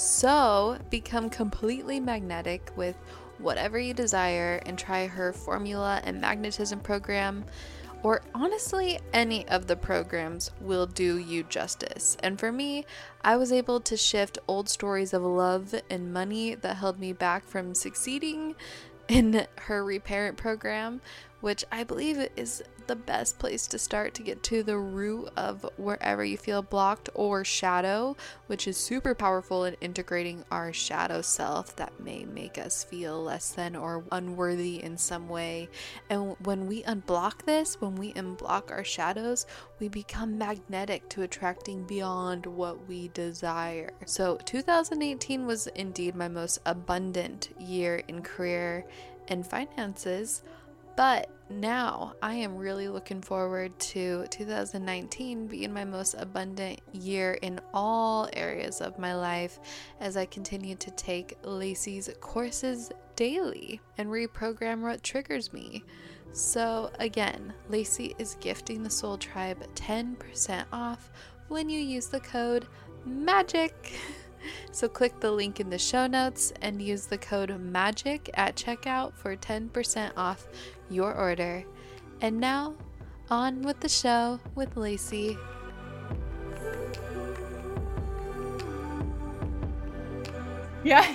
So become completely magnetic with whatever you desire and try her formula and magnetism program, or honestly any of the programs will do you justice. And for me, I was able to shift old stories of love and money that held me back from succeeding in her reparent program, which I believe is the best place to start to get to the root of wherever you feel blocked or shadow, which is super powerful in integrating our shadow self that may make us feel less than or unworthy in some way. And when we unblock this, when we unblock our shadows, we become magnetic to attracting beyond what we desire. So two thousand eighteen was indeed my most abundant year in career and finances. But now I am really looking forward to two thousand nineteen being my most abundant year in all areas of my life as I continue to take Lacey's courses daily and reprogram what triggers me. So again, Lacey is gifting the Soul Tribe ten percent off when you use the code MAGIC. So click the link in the show notes and use the code MAGIC at checkout for ten percent off your order. And now, on with the show with Lacey. Yeah.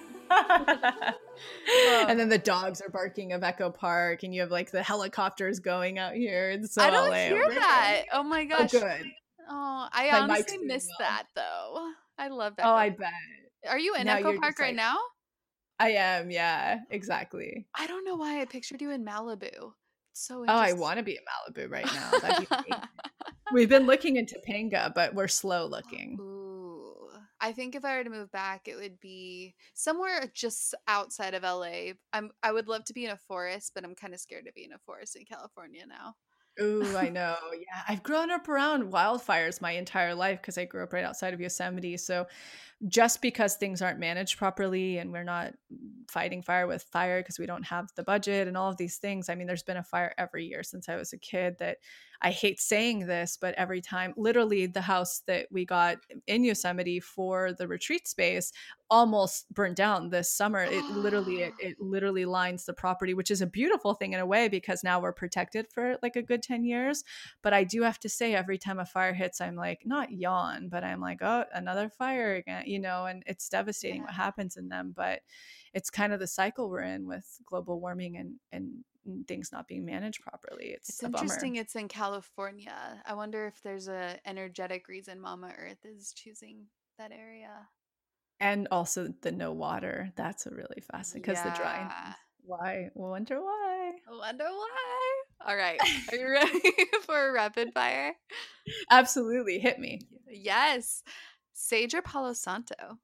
And then the dogs are barking of Echo Park, and you have like the helicopters going out here. It's so I don't L A hear over that. Oh my gosh. Oh, good. Oh, I My honestly mic's missed well. that though. I love Echo Oh, I Park. bet. Are you in Now Echo you're Park just right like- now? I am, yeah, exactly. I don't know why I pictured you in Malibu. It's so Oh, I interesting. want to be in Malibu right now. That'd be amazing. We've been looking into Topanga, but we're slow looking. Ooh. I think if I were to move back, it would be somewhere just outside of L A. I'm I would love to be in a forest, but I'm kind of scared to be in a forest in California now. Ooh, I know. Yeah, I've grown up around wildfires my entire life because I grew up right outside of Yosemite. So just because things aren't managed properly and we're not fighting fire with fire because we don't have the budget and all of these things. I mean, there's been a fire every year since I was a kid that I hate saying this, but every time, literally the house that we got in Yosemite for the retreat space almost burned down this summer. It literally, it, it literally lines the property, which is a beautiful thing in a way because now we're protected for like a good ten years. But I do have to say every time a fire hits, I'm like, not yawn, but I'm like, oh, another fire again, you know, and it's devastating yeah. what happens in them. But it's kind of the cycle we're in with global warming and, and things not being managed properly. It's, it's a interesting. Bummer. It's in California. I wonder if there's a energetic reason Mama Earth is choosing that area. And also the no water. That's a really fascinating because yeah. the dry. Why? Wonder why. Wonder why. All right. Are you ready for a rapid fire? Absolutely. Hit me. Yes. Sage or Palo Santo?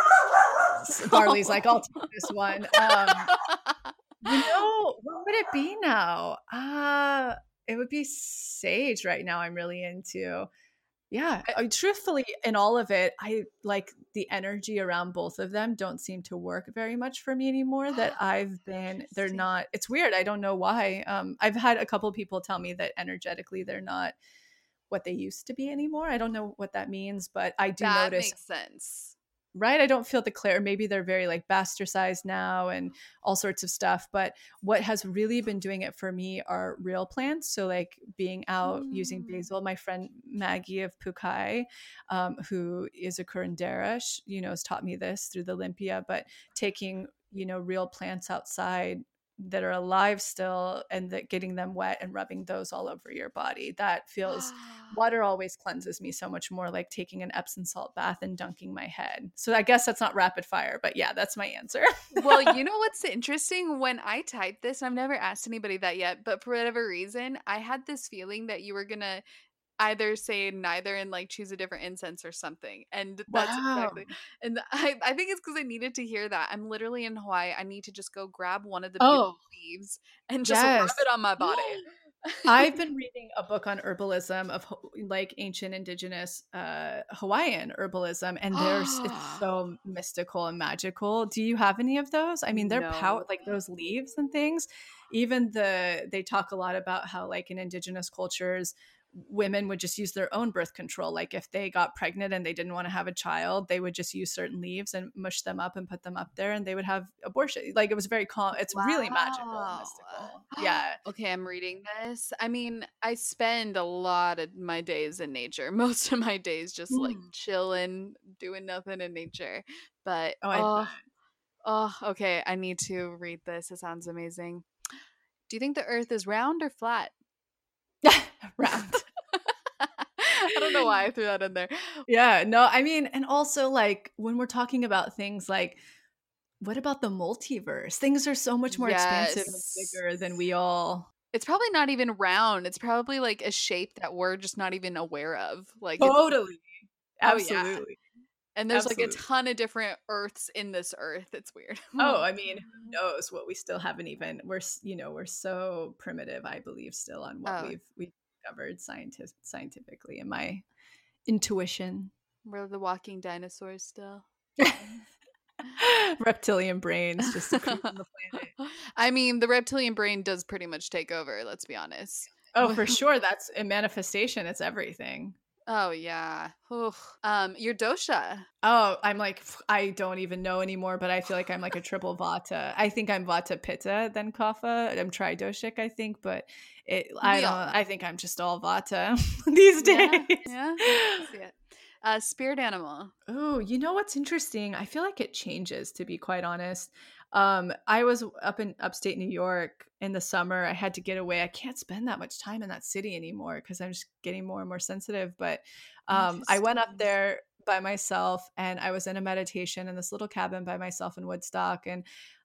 Barley's like, I'll take this one. Um, you know, what would it be now? Uh, it would be sage right now. I'm really into. Yeah. I, truthfully, in all of it, I like the energy around both of them don't seem to work very much for me anymore. That I've been, they're not, it's weird. I don't know why. Um, I've had a couple people tell me that energetically they're not what they used to be anymore. I don't know what that means, but I do that notice. That makes sense. Right? I don't feel the clear. Maybe they're very like bastardized now and all sorts of stuff. But what has really been doing it for me are real plants. So like being out mm. using basil. My friend Maggie of Pukai, um, who is a curandera, she, you know, has taught me this through the Olympia, but taking, you know, real plants outside that are alive still and that getting them wet and rubbing those all over your body. That feels, water always cleanses me so much more, like taking an Epsom salt bath and dunking my head. So I guess that's not rapid fire, but yeah, that's my answer. Well, you know what's interesting? When I typed this, I've never asked anybody that yet, but for whatever reason, I had this feeling that you were going to either say neither and like choose a different incense or something. And that's wow. exactly. And I, I think it's because I needed to hear that. I'm literally in Hawaii. I need to just go grab one of the beautiful oh, leaves and just yes. rub it on my body. I've been reading a book on herbalism of like ancient indigenous uh, Hawaiian herbalism, and there's it's so mystical and magical. Do you have any of those? I mean, they're no. power like those leaves and things. Even the they talk a lot about how like in indigenous cultures, women would just use their own birth control. Like if they got pregnant and they didn't want to have a child, they would just use certain leaves and mush them up and put them up there and they would have abortion. Like it was very calm. It's wow. really magical and mystical. Yeah. Okay, I'm reading this. I mean, I spend a lot of my days in nature. Most of my days just mm. like chilling, doing nothing in nature. But oh, oh, oh, okay, I need to read this. It sounds amazing. Do you think the earth is round or flat? Round. I don't know why I threw that in there. Yeah, no, I mean, and also like when we're talking about things like, what about the multiverse? Things are so much more yes. expansive and bigger than we all. It's probably not even round. It's probably like a shape that we're just not even aware of. Like totally, absolutely. Oh, yeah. And there's Absolutely. like a ton of different Earths in this Earth. It's weird. Oh, I mean, who knows what we still haven't even, we're, you know, we're so primitive, I believe, still on what oh. we've, we've discovered scientific, scientifically in my intuition. We're the walking dinosaurs still. Reptilian brains just on the planet. I mean, the reptilian brain does pretty much take over, let's be honest. Oh, for sure. That's a manifestation. It's everything. Oh, yeah. Oof. Um, your dosha. Oh, I'm like, I don't even know anymore, but I feel like I'm like a triple vata. I think I'm vata pitta then kapha. I'm tridoshic, I think, but it, I don't, I think I'm just all vata these days. Yeah. yeah. See it. Uh, spirit animal. Oh, you know what's interesting? I feel like it changes, to be quite honest. Um, I was up in upstate New York in the summer. I had to get away. I can't spend that much time in that city anymore because I'm just getting more and more sensitive. But um, I went up there by myself and I was in a meditation in this little cabin by myself in Woodstock. And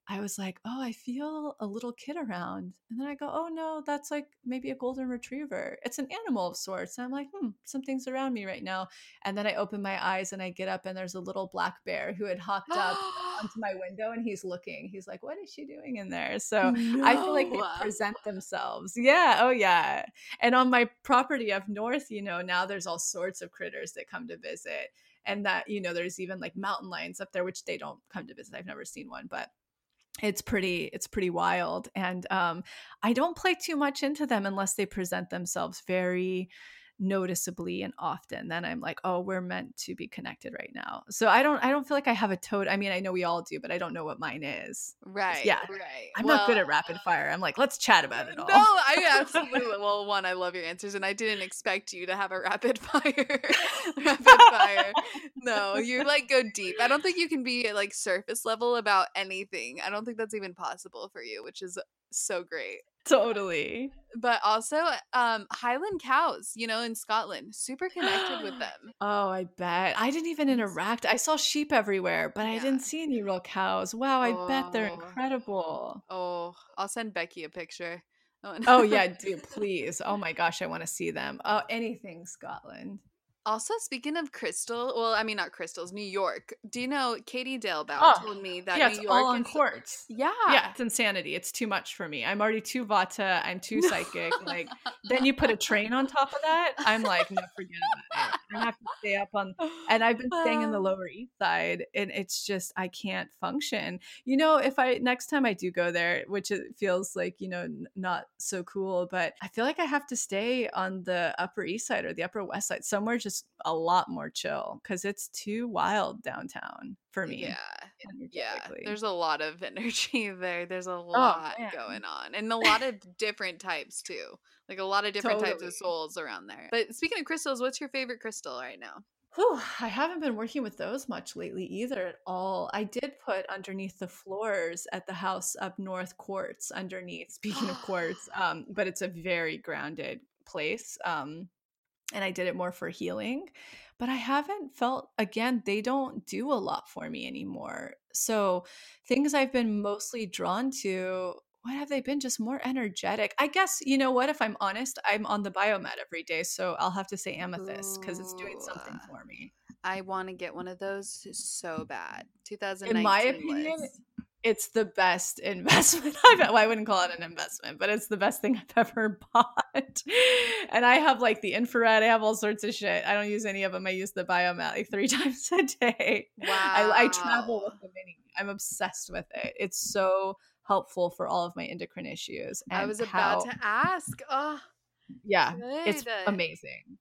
I was like, oh, I feel a little kid around. And then I go, oh no, that's like maybe a golden retriever. It's an animal of sorts. And I'm like, hmm, something's around me right now. And then I open my eyes and I get up and there's a little black bear who had hopped up onto my window and he's looking. He's like, what is she doing in there? So No. I feel like they present themselves. Yeah. Oh yeah. And on my property up north, you know, now there's all sorts of critters that come to visit. And that, you know, there's even like mountain lions up there, which they don't come to visit. I've never seen one, but it's pretty, it's pretty wild. And um, I don't play too much into them unless they present themselves very noticeably and often. Then I'm like, oh, we're meant to be connected right now. So I don't, I don't feel like I have a totem. I mean, I know we all do, but I don't know what mine is. Right. Yeah. Right. I'm well, not good at rapid fire. I'm like, let's chat about it all. No, I absolutely. Well, one, I love your answers, and I didn't expect you to have a rapid fire. rapid fire. No, you like go deep. I don't think you can be like surface level about anything. I don't think that's even possible for you, which is so great. Totally. But also, um, Highland cows, you know, in Scotland, super connected with them. Oh, I bet. I didn't even interact. I saw sheep everywhere, but I Yeah. didn't see any real cows. Wow, I bet they're Oh. incredible. Oh, I'll send Becky a picture. Oh, Oh yeah, do please. Oh my gosh, I want to see them. Oh, anything Scotland. Also, speaking of crystal, well, I mean not crystals, New York. Do you know Katie Dalebout Oh, told me that Yeah, New it's York all on is quartz. yeah, Yeah, it's insanity. It's too much for me. I'm already too Vata. I'm too psychic. Like, then you put a train on top of that. I'm like, no, forget about it. I have to stay up on, and I've been staying in the Lower East Side, and it's just I can't function. You know, if I next time I do go there, which it feels like you know n- not so cool, but I feel like I have to stay on the Upper East Side or the Upper West Side, somewhere just a lot more chill because it's too wild downtown for me. Yeah. Yeah. energetically. There's a lot of energy there. There's a lot man. going on. And a lot of different types too. Like a lot of different types Totally. of souls around there. But speaking of crystals, what's your favorite crystal right now? Whew, I haven't been working with those much lately either at all. I did put underneath the floors at the house up north quartz underneath, speaking of quartz, um, but it's a very grounded place. Um, and I did it more for healing. But I haven't felt, again, they don't do a lot for me anymore. So things I've been mostly drawn to, what have they been? Just more energetic. I guess, you know what? If I'm honest, I'm on the biomed every day. So I'll have to say amethyst because it's doing something Ooh. for me. I want to get one of those so bad. twenty nineteen In my opinion, list. it's the best investment I've well, I wouldn't call it an investment, but it's the best thing I've ever bought. And I have like the infrared, I have all sorts of shit. I don't use any of them. I use the biomat like three times a day. Wow. I, I travel with the mini. I'm obsessed with it. It's so helpful for all of my endocrine issues. And I was how, about to ask. Oh, yeah, it's good. amazing.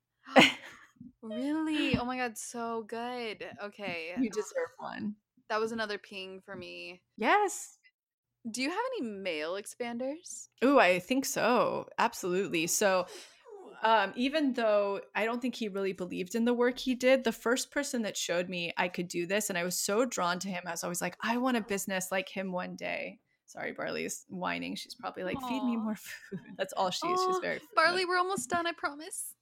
Really? Oh my god, so good. Okay. You deserve one. That was another ping for me. Yes. Do you have any male expanders? Ooh, I think so. Absolutely. So um, even though I don't think he really believed in the work he did, the first person that showed me I could do this, and I was so drawn to him, I was always like, I want a business like him one day. Sorry, Barley's whining. She's probably like, feed me Aw. more food. That's all she is. She's Aw, very food Barley, we're almost done, I promise.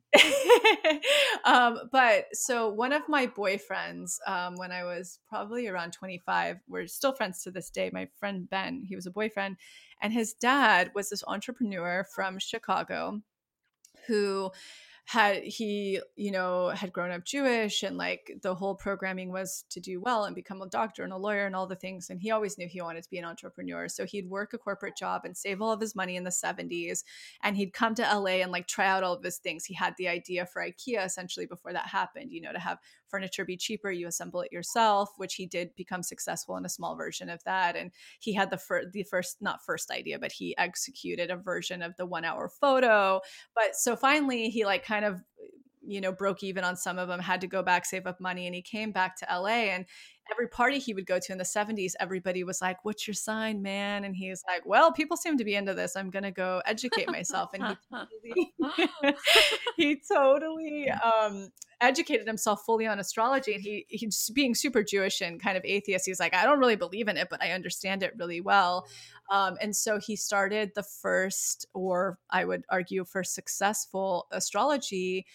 um, but so one of my boyfriends, um, when I was probably around twenty-five, we're still friends to this day. My friend Ben, he was a boyfriend, and his dad was this entrepreneur from Chicago who had he you know had grown up Jewish, and like the whole programming was to do well and become a doctor and a lawyer and all the things, and he always knew he wanted to be an entrepreneur. So he'd work a corporate job and save all of his money in the seventies, and he'd come to L A and like try out all of his things. He had the idea for IKEA essentially before that happened, you know to have furniture be cheaper, you assemble it yourself, which he did become successful in a small version of that. And he had the first the first not first idea, but he executed a version of the one hour photo. But so finally he like kind of you know broke even on some of them, had to go back, save up money, and he came back to L A. And every party he would go to in the seventies, everybody was like, what's your sign, man? And he's like, well, people seem to be into this, I'm gonna go educate myself. And he totally, he totally um educated himself fully on astrology. And he he's being super Jewish and kind of atheist, he's like, I don't really believe in it, but I understand it really well. Um, and so he started the first, or I would argue first successful astrology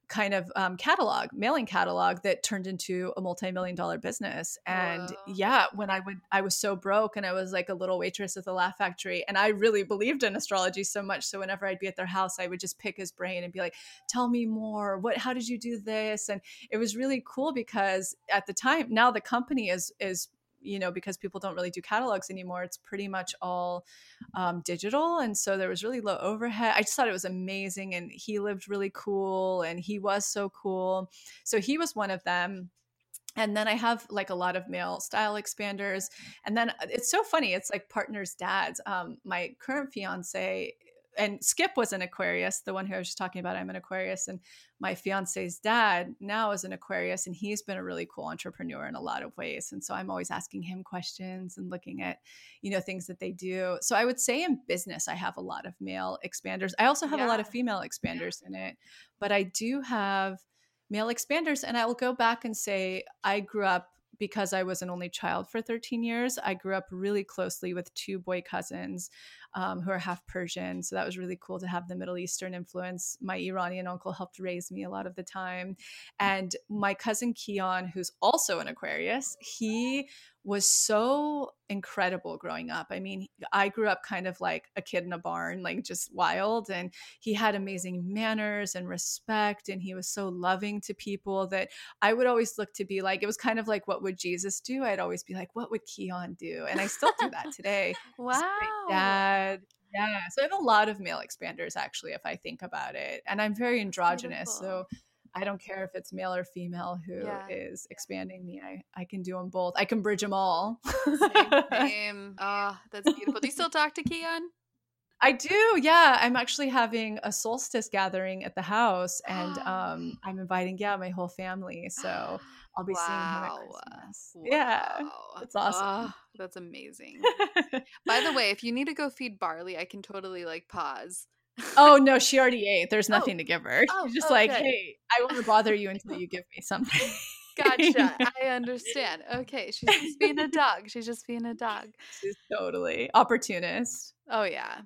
kind of um, catalog, mailing catalog that turned into a multi-million dollar business. And Whoa. yeah, when I would, I was so broke and I was like a little waitress at the Laugh Factory. And I really believed in astrology so much. So whenever I'd be at their house, I would just pick his brain and be like, tell me more. What, how did you do this? And it was really cool because at the time, now the company is, is, you know, because people don't really do catalogs anymore, it's pretty much all um, digital. And so there was really low overhead. I just thought it was amazing. And he lived really cool and he was so cool. So he was one of them. And then I have like a lot of male style expanders. And then it's so funny. It's like partners' dads. Um, my current fiance, and Skip was an Aquarius, the one who I was just talking about. I'm an Aquarius, and my fiance's dad now is an Aquarius, and he's been a really cool entrepreneur in a lot of ways. And so I'm always asking him questions and looking at, you know, things that they do. So I would say in business, I have a lot of male expanders. I also have Yeah. a lot of female expanders in it, but I do have male expanders. And I will go back and say, I grew up, because I was an only child for thirteen years, I grew up really closely with two boy cousins um, who are half Persian. So that was really cool to have the Middle Eastern influence. My Iranian uncle helped raise me a lot of the time. And my cousin Keon, who's also an Aquarius, he was so incredible growing up. I mean, I grew up kind of like a kid in a barn, like just wild. And he had amazing manners and respect. And he was so loving to people that I would always look to be like, it was kind of like, what would Jesus do? I'd always be like, what would Keon do? And I still do that today. Wow. Dad. Yeah. So I have a lot of male expanders, actually, if I think about it. And I'm very androgynous. So I don't care if it's male or female who Yeah. is expanding me. I, I can do them both. I can bridge them all. Same, same. Oh, that's beautiful. Do you still talk to Keon? I do. Yeah. I'm actually having a solstice gathering at the house, and um, I'm inviting, yeah, my whole family. So I'll be seeing him at Wow. Christmas. Wow. Yeah. It's awesome. Oh, that's amazing. By the way, if you need to go feed Barley, I can totally like pause. Oh, no, she already ate. There's Oh. nothing to give her. Oh, She's just oh, like, good. hey, I won't bother you until you give me something. Gotcha. I understand. Okay. She's just being a dog. She's just being a dog. She's totally opportunist. Oh, yeah.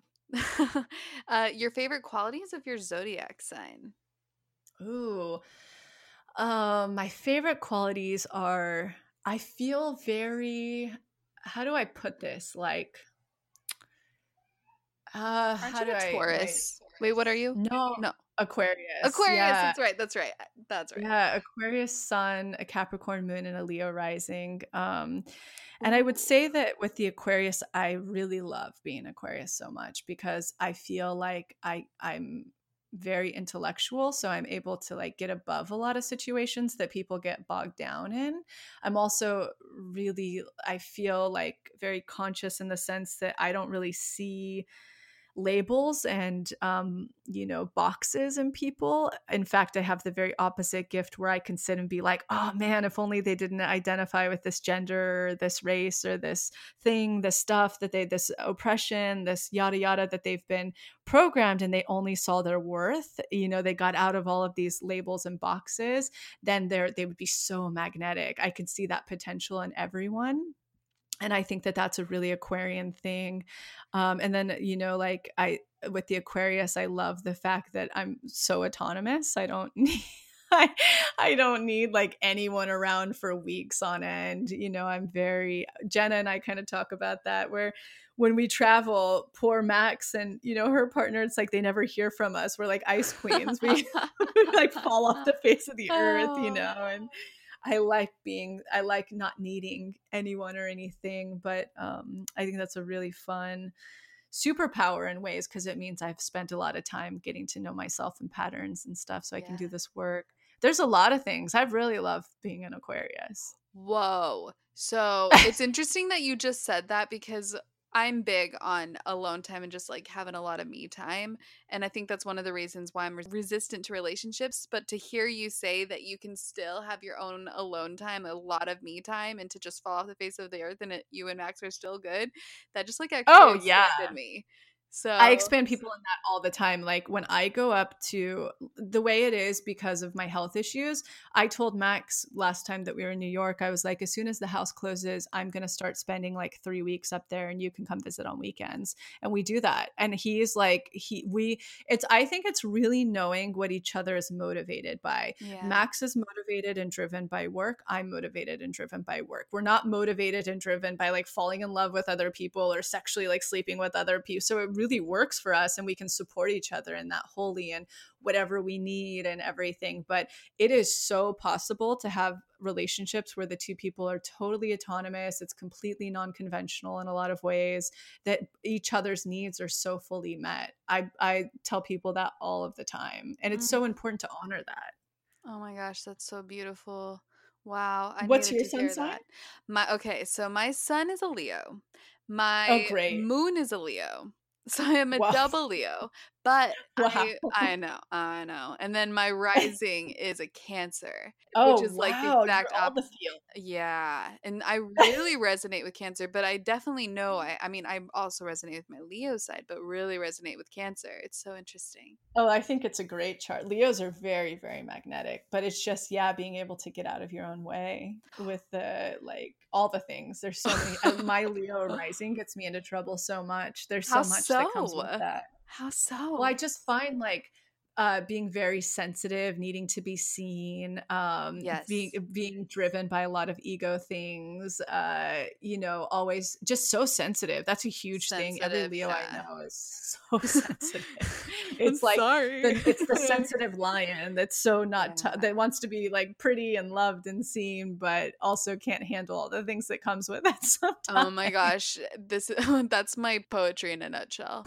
uh, your favorite qualities of your zodiac sign? Ooh. Um, my favorite qualities are, I feel very, how do I put this? Like, uh, Aren't how you do a I- Taurus? Wait, what are you? No, No. Aquarius. Aquarius. Yeah. That's right. That's right. That's right. Yeah, Aquarius sun, a Capricorn moon, and a Leo rising. Um, and I would say that with the Aquarius, I really love being Aquarius so much because I feel like I I'm very intellectual, so I'm able to like get above a lot of situations that people get bogged down in. I'm also really, I feel like very conscious in the sense that I don't really see labels and um you know boxes in people. In fact, I have the very opposite gift where I can sit and be like, oh man, if only they didn't identify with this gender or this race or this thing, this stuff that they, this oppression, this yada yada that they've been programmed, and they only saw their worth, you know, they got out of all of these labels and boxes, then they're they would be so magnetic. I can see that potential in everyone. And I think that that's a really Aquarian thing. Um, and then, you know, like I, with the Aquarius, I love the fact that I'm so autonomous. I don't need, I, I don't need like anyone around for weeks on end. You know, I'm very, Jenna and I kind of talk about that, where when we travel, poor Max and, you know, her partner, it's like they never hear from us. We're like ice queens. We like fall off the face of the earth, you know, and I like being, I like not needing anyone or anything, but um, I think that's a really fun superpower in ways, because it means I've spent a lot of time getting to know myself and patterns and stuff, so I Yeah. can do this work. There's a lot of things. I've really loved being an Aquarius. Whoa. So it's interesting that you just said that, because I'm big on alone time and just like having a lot of me time. And I think that's one of the reasons why I'm resistant to relationships. But to hear you say that you can still have your own alone time, a lot of me time, and to just fall off the face of the earth and it, you and Max are still good, that just like actually Oh, yeah. expanded me. So I expand people in that all the time. Like when I go up to the way it is because of my health issues, I told Max last time that we were in New York, I was like, as soon as the house closes, I'm going to start spending like three weeks up there and you can come visit on weekends. And we do that. And he's like, he, we, it's, I think it's really knowing what each other is motivated by. Yeah. Max is motivated and driven by work. I'm motivated and driven by work. We're not motivated and driven by like falling in love with other people or sexually like sleeping with other people. So it really works for us and we can support each other in that wholly and whatever we need and everything. But it is so possible to have relationships where the two people are totally autonomous. It's completely non-conventional in a lot of ways, that each other's needs are so fully met. I, I tell people that all of the time. And it's Mm. so important to honor that. Oh my gosh, that's so beautiful. Wow. I What's needed your to hear sun sign? that. My okay, so my sun is a Leo. My Oh, great. moon is a Leo. So I am a Wow. double Leo. But Wow. I I know, I know. And then my rising is a Cancer, Oh, which is like the wow. exact You're all the opposite. field. Yeah. And I really resonate with Cancer, but I definitely know I I mean I also resonate with my Leo side, but really resonate with Cancer. It's so interesting. Oh, I think it's a great chart. Leos are very, very magnetic, but it's just, yeah, being able to get out of your own way with the, like, all the things. There's so many. uh, My Leo rising gets me into trouble so much. There's so How much that comes so? with that. How so? Well, I just find like uh, being very sensitive, needing to be seen, um, Yes. being being driven by a lot of ego things, uh, you know, always just so sensitive. That's a huge thing. Every Sensitive, Leo yeah. I know is so sensitive. I'm It's like sorry. the, it's the sensitive lion that's so not t- Yeah. that wants to be like pretty and loved and seen, but also can't handle all the things that comes with it sometimes. Oh my gosh, this that's my poetry in a nutshell.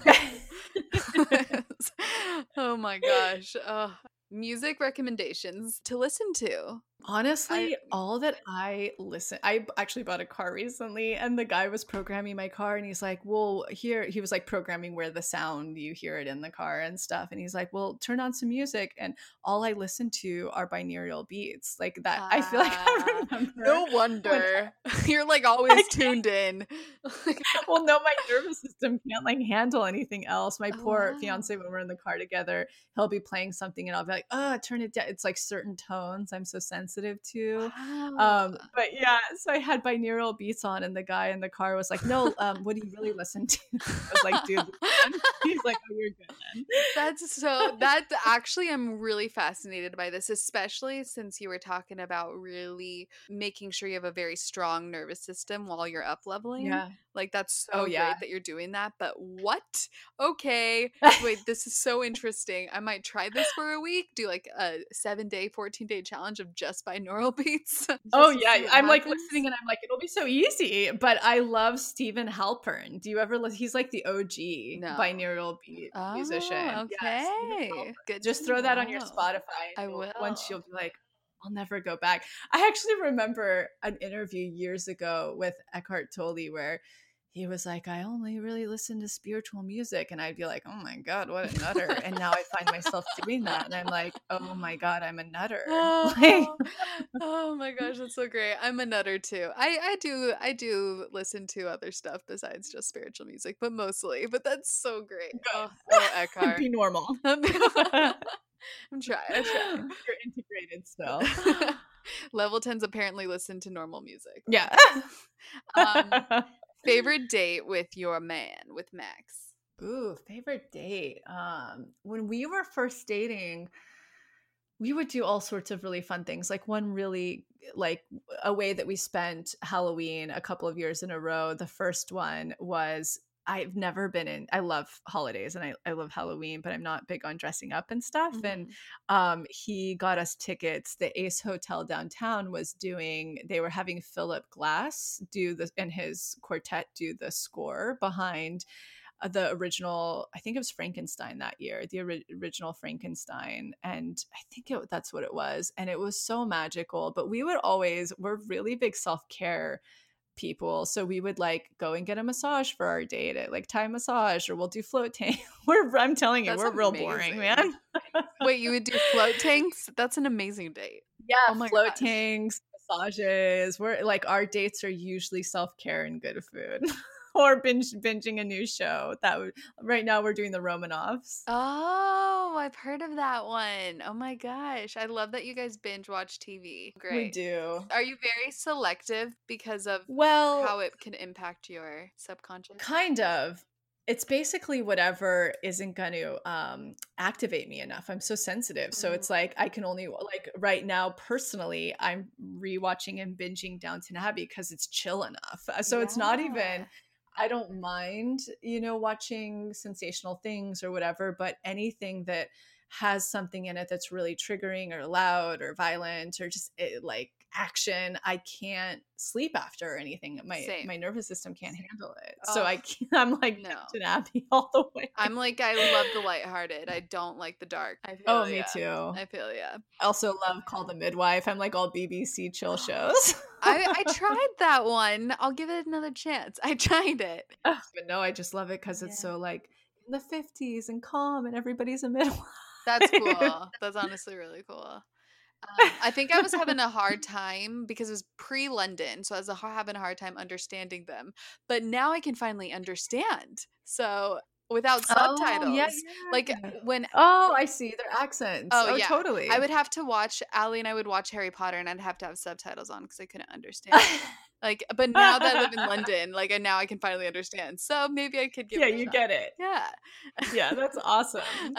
Oh my gosh. Ugh. Music recommendations to listen to. Honestly, I- all that I listen, I b- actually bought a car recently, and the guy was programming my car, and he's like, "Well, here," he was like programming where the sound you hear it in the car and stuff, and he's like, "Well, turn on some music," and all I listen to are binaural beats, like that. I feel like I Ah, remember. No when- wonder. You're like always can't- tuned in. well, no, my nervous system can't like handle anything else. My Oh, poor wow. fiance, when we're in the car together, he'll be playing something, and I'll be like, "Oh, turn it down." It's like certain tones I'm so sensitive to. Wow. Um, but yeah, so I had binaural beats on, and the guy in the car was like, "No, um, what do you really listen to?" I was like, "Dude," he's like, "Oh, you're good then." That's so that actually I'm really fascinated by this, especially since you were talking about really making sure you have a very strong nervous system while you're up leveling. Yeah. Like that's so Oh, yeah. great that you're doing that. But what? Okay. Wait, this is so interesting. I might try this for a week, do like a seven day, fourteen day challenge of just binaural beats. just Oh to yeah, see what I'm like happens. listening, and I'm like, it'll be so easy. But I love Stephen Halpern. Do you ever listen? He's like the O G No. binaural beat Oh, musician. Yeah, Stephen okay. Halpern. Good Just to throw that on your know. Spotify. and I you'll- Once will. you'll be like, I'll never go back. I actually remember an interview years ago with Eckhart Tolle where he was like, I only really listen to spiritual music. And I'd be like, oh my God, what a nutter. And now I find myself doing that. And I'm like, oh my God, I'm a nutter. Like, Oh, oh my gosh, that's so great. I'm a nutter too. I, I do I do listen to other stuff besides just spiritual music, but mostly. But that's so great. Oh, oh Eckhart. be normal. I'm trying. I'm trying. You're integrated still. Level tens apparently listen to normal music. Yeah. Um, favorite date with your man, with Max? Ooh, favorite date. Um, when we were first dating, we would do all sorts of really fun things. Like one really like a way that we spent Halloween a couple of years in a row. The first one was I've never been in, I love holidays and I, I love Halloween, but I'm not big on dressing up and stuff. Mhm. And um, he got us tickets. The Ace Hotel downtown was doing, they were having Philip Glass do the, and his quartet do the score behind uh, the original, I think it was Frankenstein that year, the ori- original Frankenstein. And I think it, that's what it was. And it was so magical, but we would always, we're really big self-care people, so we would like go and get a massage for our date at like Thai massage, or we'll do float tank. we're I'm telling you, That's we're real boring, amazing. man. Wait, you would do float tanks? That's an amazing date. Yeah, Oh my float gosh. tanks, massages. We're like our dates are usually self-care and good food. or binge binging a new show. That would right now we're doing the Romanovs. Oh, I've heard of that one. Oh my gosh. I love that you guys binge watch T V. We Great. do. Are you very selective because of Well, how it can impact your subconscious? kind of. It's basically whatever isn't going to um, activate me enough. I'm so sensitive. So it's like I can only, like right now, personally, I'm rewatching and binging Downton Abbey because it's chill enough. So it's not even, Yeah. I don't mind, you know, watching sensational things or whatever, but anything that has something in it that's really triggering or loud or violent or just it, like action, I can't sleep after or anything. My Same. my nervous system can't handle it. So Ugh, I can't, I'm like no. Downton Abbey all the way. I'm like, I love the lighthearted. I don't like the dark. I feel Oh, me ya. too. I feel yeah. I also love Call the Midwife. I'm like all B B C chill shows. I, I tried that one. I'll give it another chance. I tried it. But no, I just love it because it's Yeah. so like in the fifties and calm and everybody's a midwife. That's cool. That's honestly really cool. Um, I think I was having a hard time because it was pre-London, so I was a- having a hard time understanding them. But now I can finally understand. So without subtitles, Oh, yeah, like yeah. when Oh, I see their accents. Oh, Oh, yeah. totally. I would have to watch Allie and I would watch Harry Potter, and I'd have to have subtitles on because I couldn't understand. Like, but now that I live in London, like, and now I can finally understand. So maybe I could give Yeah, it a you shot. get it. Yeah. Yeah, that's awesome.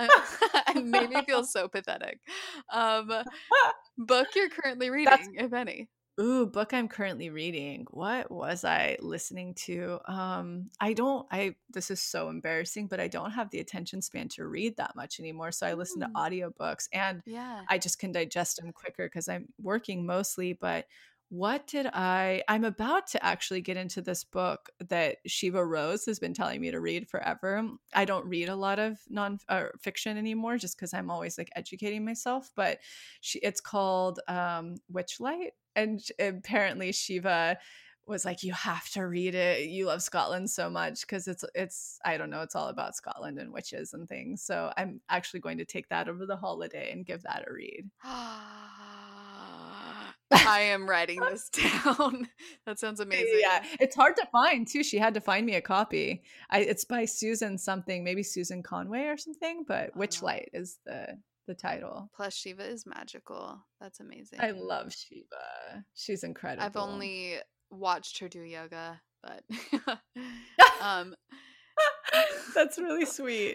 It made me feel so pathetic. Um, book you're currently reading, That's- if any. Ooh, book I'm currently reading. What was I listening to? Um, I don't I this is so embarrassing, but I don't have the attention span to read that much anymore. So I listen to Mm. audiobooks and Yeah. I just can digest them quicker because I'm working mostly. But what did I I'm about to actually get into this book that Shiva Rose has been telling me to read forever. I don't read a lot of non uh, fiction anymore just because I'm always like educating myself, but she it's called um Witchlight. And sh- apparently Shiva was like, you have to read it. You love Scotland so much because it's it's I don't know, it's all about Scotland and witches and things. So I'm actually going to take that over the holiday and give that a read. I am writing this down. That sounds amazing. Yeah, it's hard to find too. She had to find me a copy. I it's by Susan something, maybe Susan Conway or something, but Oh. Witchlight is the the title. Plus, Shiva is magical. That's amazing. I love Shiva. She's incredible. I've only watched her do yoga, but um, That's really sweet.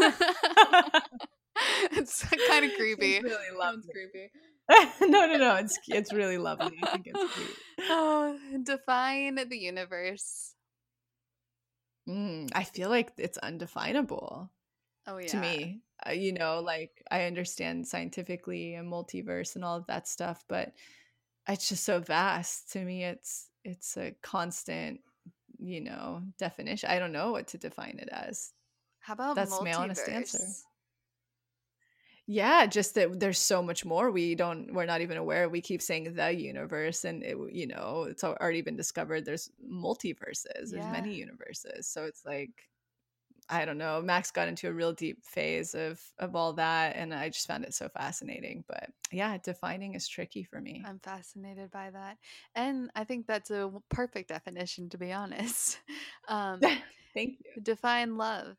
it's kind of creepy. She's really Sounds lovely. creepy. no, no, no. It's it's really lovely. I think it's sweet. Oh, define the universe. Mm, I feel like it's undefinable Oh yeah. to me. Uh, you know, like I understand scientifically and multiverse and all of that stuff, but it's just so vast to me. It's it's a constant, you know, definition. I don't know what to define it as. How about That's multiverse? my honest answer. Yeah, just that there's so much more we don't we're not even aware. We keep saying the universe, and it, you know, it's already been discovered there's multiverses. There's Yeah. many universes. So it's like I don't know. Max got into a real deep phase of of all that, and I just found it so fascinating. But yeah, defining is tricky for me. I'm fascinated by that, and I think that's a w- perfect definition, to be honest. Um, Thank you. define love.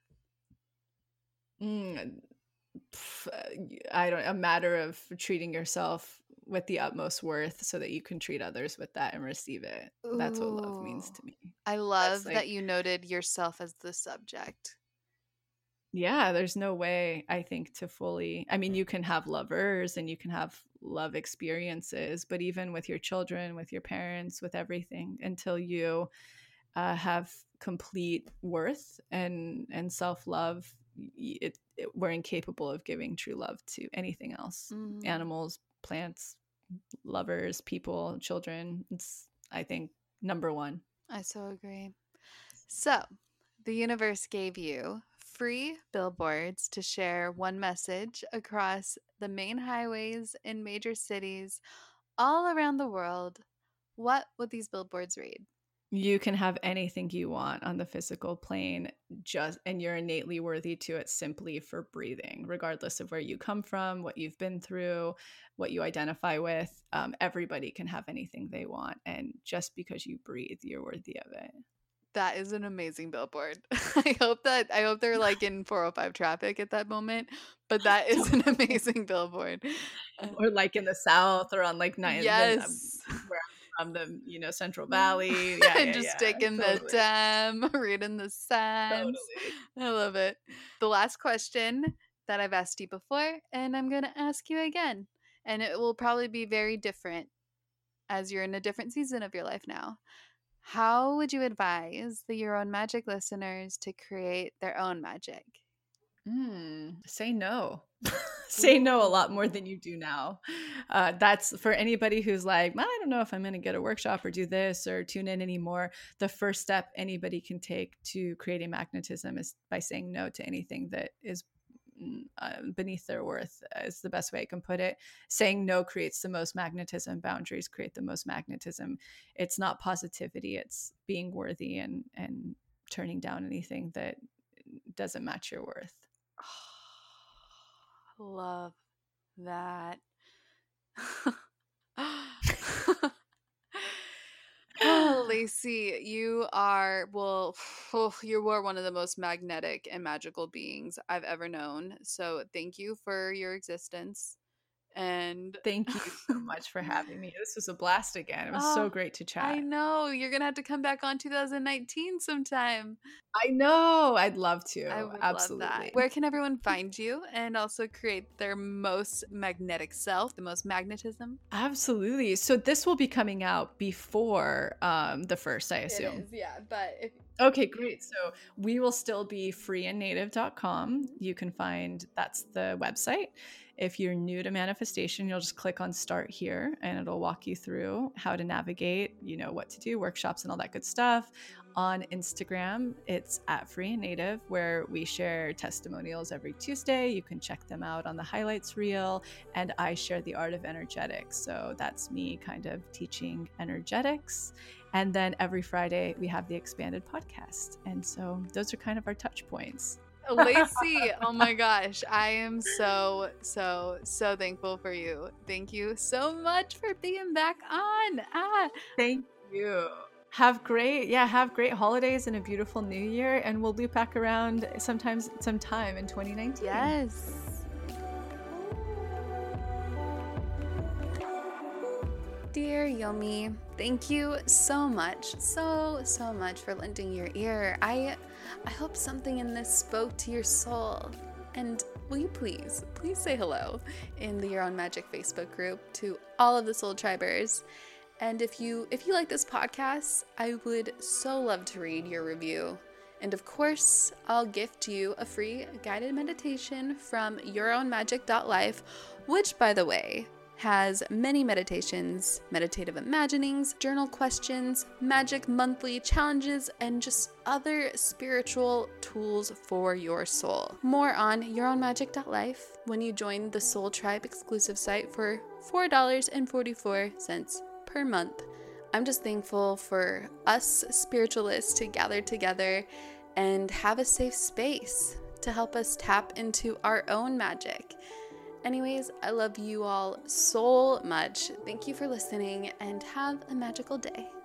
Mm, pff, uh, I don't. A matter of treating yourself with the utmost worth, so that you can treat others with that and receive it. That's what love means to Ooh. me. I love like- that you noted yourself as the subject. Yeah, there's no way I think to fully. I mean, you can have lovers and you can have love experiences, but even with your children, with your parents, with everything, until you uh, have complete worth and and self love, it, it we're incapable of giving true love to anything else. Mhm. Animals, plants, lovers, people, children. It's I think number one. I so agree. So, the universe gave you free billboards to share one message across the main highways in major cities all around the world. What would these billboards read? You can have anything you want on the physical plane, just and you're innately worthy to it simply for breathing, regardless of where you come from, what you've been through, what you identify with. Um, everybody can have anything they want, and just because you breathe, you're worthy of it. That is an amazing billboard. I hope that I hope they're like in four oh five traffic at that moment, but that is an amazing billboard. Or like in the South or on like nine. Yes. The, um, where I'm from, the you know Central Valley. Yeah, yeah, just yeah, taking totally. the time, reading the signs. Totally. I love it. The last question that I've asked you before, and I'm gonna ask you again, and it will probably be very different as you're in a different season of your life now. How would you advise the Your Own Magic listeners to create their own magic? Mm, say no. Say no a lot more than you do now. Uh, that's for anybody who's like, well, I don't know if I'm going to get a workshop or do this or tune in anymore. The first step anybody can take to creating magnetism is by saying no to anything that is uh, beneath their worth, is the best way I can put it. Saying no creates the most magnetism. Boundaries create the most magnetism. It's not positivity. It's being worthy and, and turning down anything that doesn't match your worth. Love that. Oh, Lacey, you are, well, oh, you are one of the most magnetic and magical beings I've ever known. So thank you for your existence. And thank you so much for having me. This was a blast again. It was oh, so great to chat. I know. You're going to have to come back on two thousand nineteen sometime. I know. I'd love to. I would Absolutely. love that. Where can everyone find you and also create their most magnetic self, the most magnetism? Absolutely. So this will be coming out before um, the first, I assume. It is, yeah. But if Okay, great. So we will still be free and native dot com. You can find, that's the website. If you're new to manifestation, you'll just click on start here and it'll walk you through how to navigate, you know, what to do, workshops and all that good stuff. On Instagram, it's at Free and Native, where we share testimonials every Tuesday. You can check them out on the highlights reel. And I share the art of energetics. So that's me kind of teaching energetics. And then every Friday we have the expanded podcast. And so those are kind of our touch points. Lacey, oh my gosh, I am so, so, so thankful for you. Thank you so much for being back on. Ah, thank you. Have great, yeah, have great holidays and a beautiful new year. And we'll loop back around sometimes, sometime in twenty nineteen. Yes. Dear Yomi, thank you so much, so, so much for lending your ear. I, I hope something in this spoke to your soul. And will you please, please say hello in the Your Own Magic Facebook group to all of the Soul Tribers. And if you, if you like this podcast, I would so love to read your review. And of course, I'll gift you a free guided meditation from your own magic dot life, which, by the way, has many meditations, meditative imaginings, journal questions, magic monthly challenges, and just other spiritual tools for your soul. More on your own magic dot life when you join the Soul Tribe exclusive site for four dollars and forty-four cents per month. I'm just thankful for us spiritualists to gather together and have a safe space to help us tap into our own magic. Anyways, I love you all so much. Thank you for listening and have a magical day.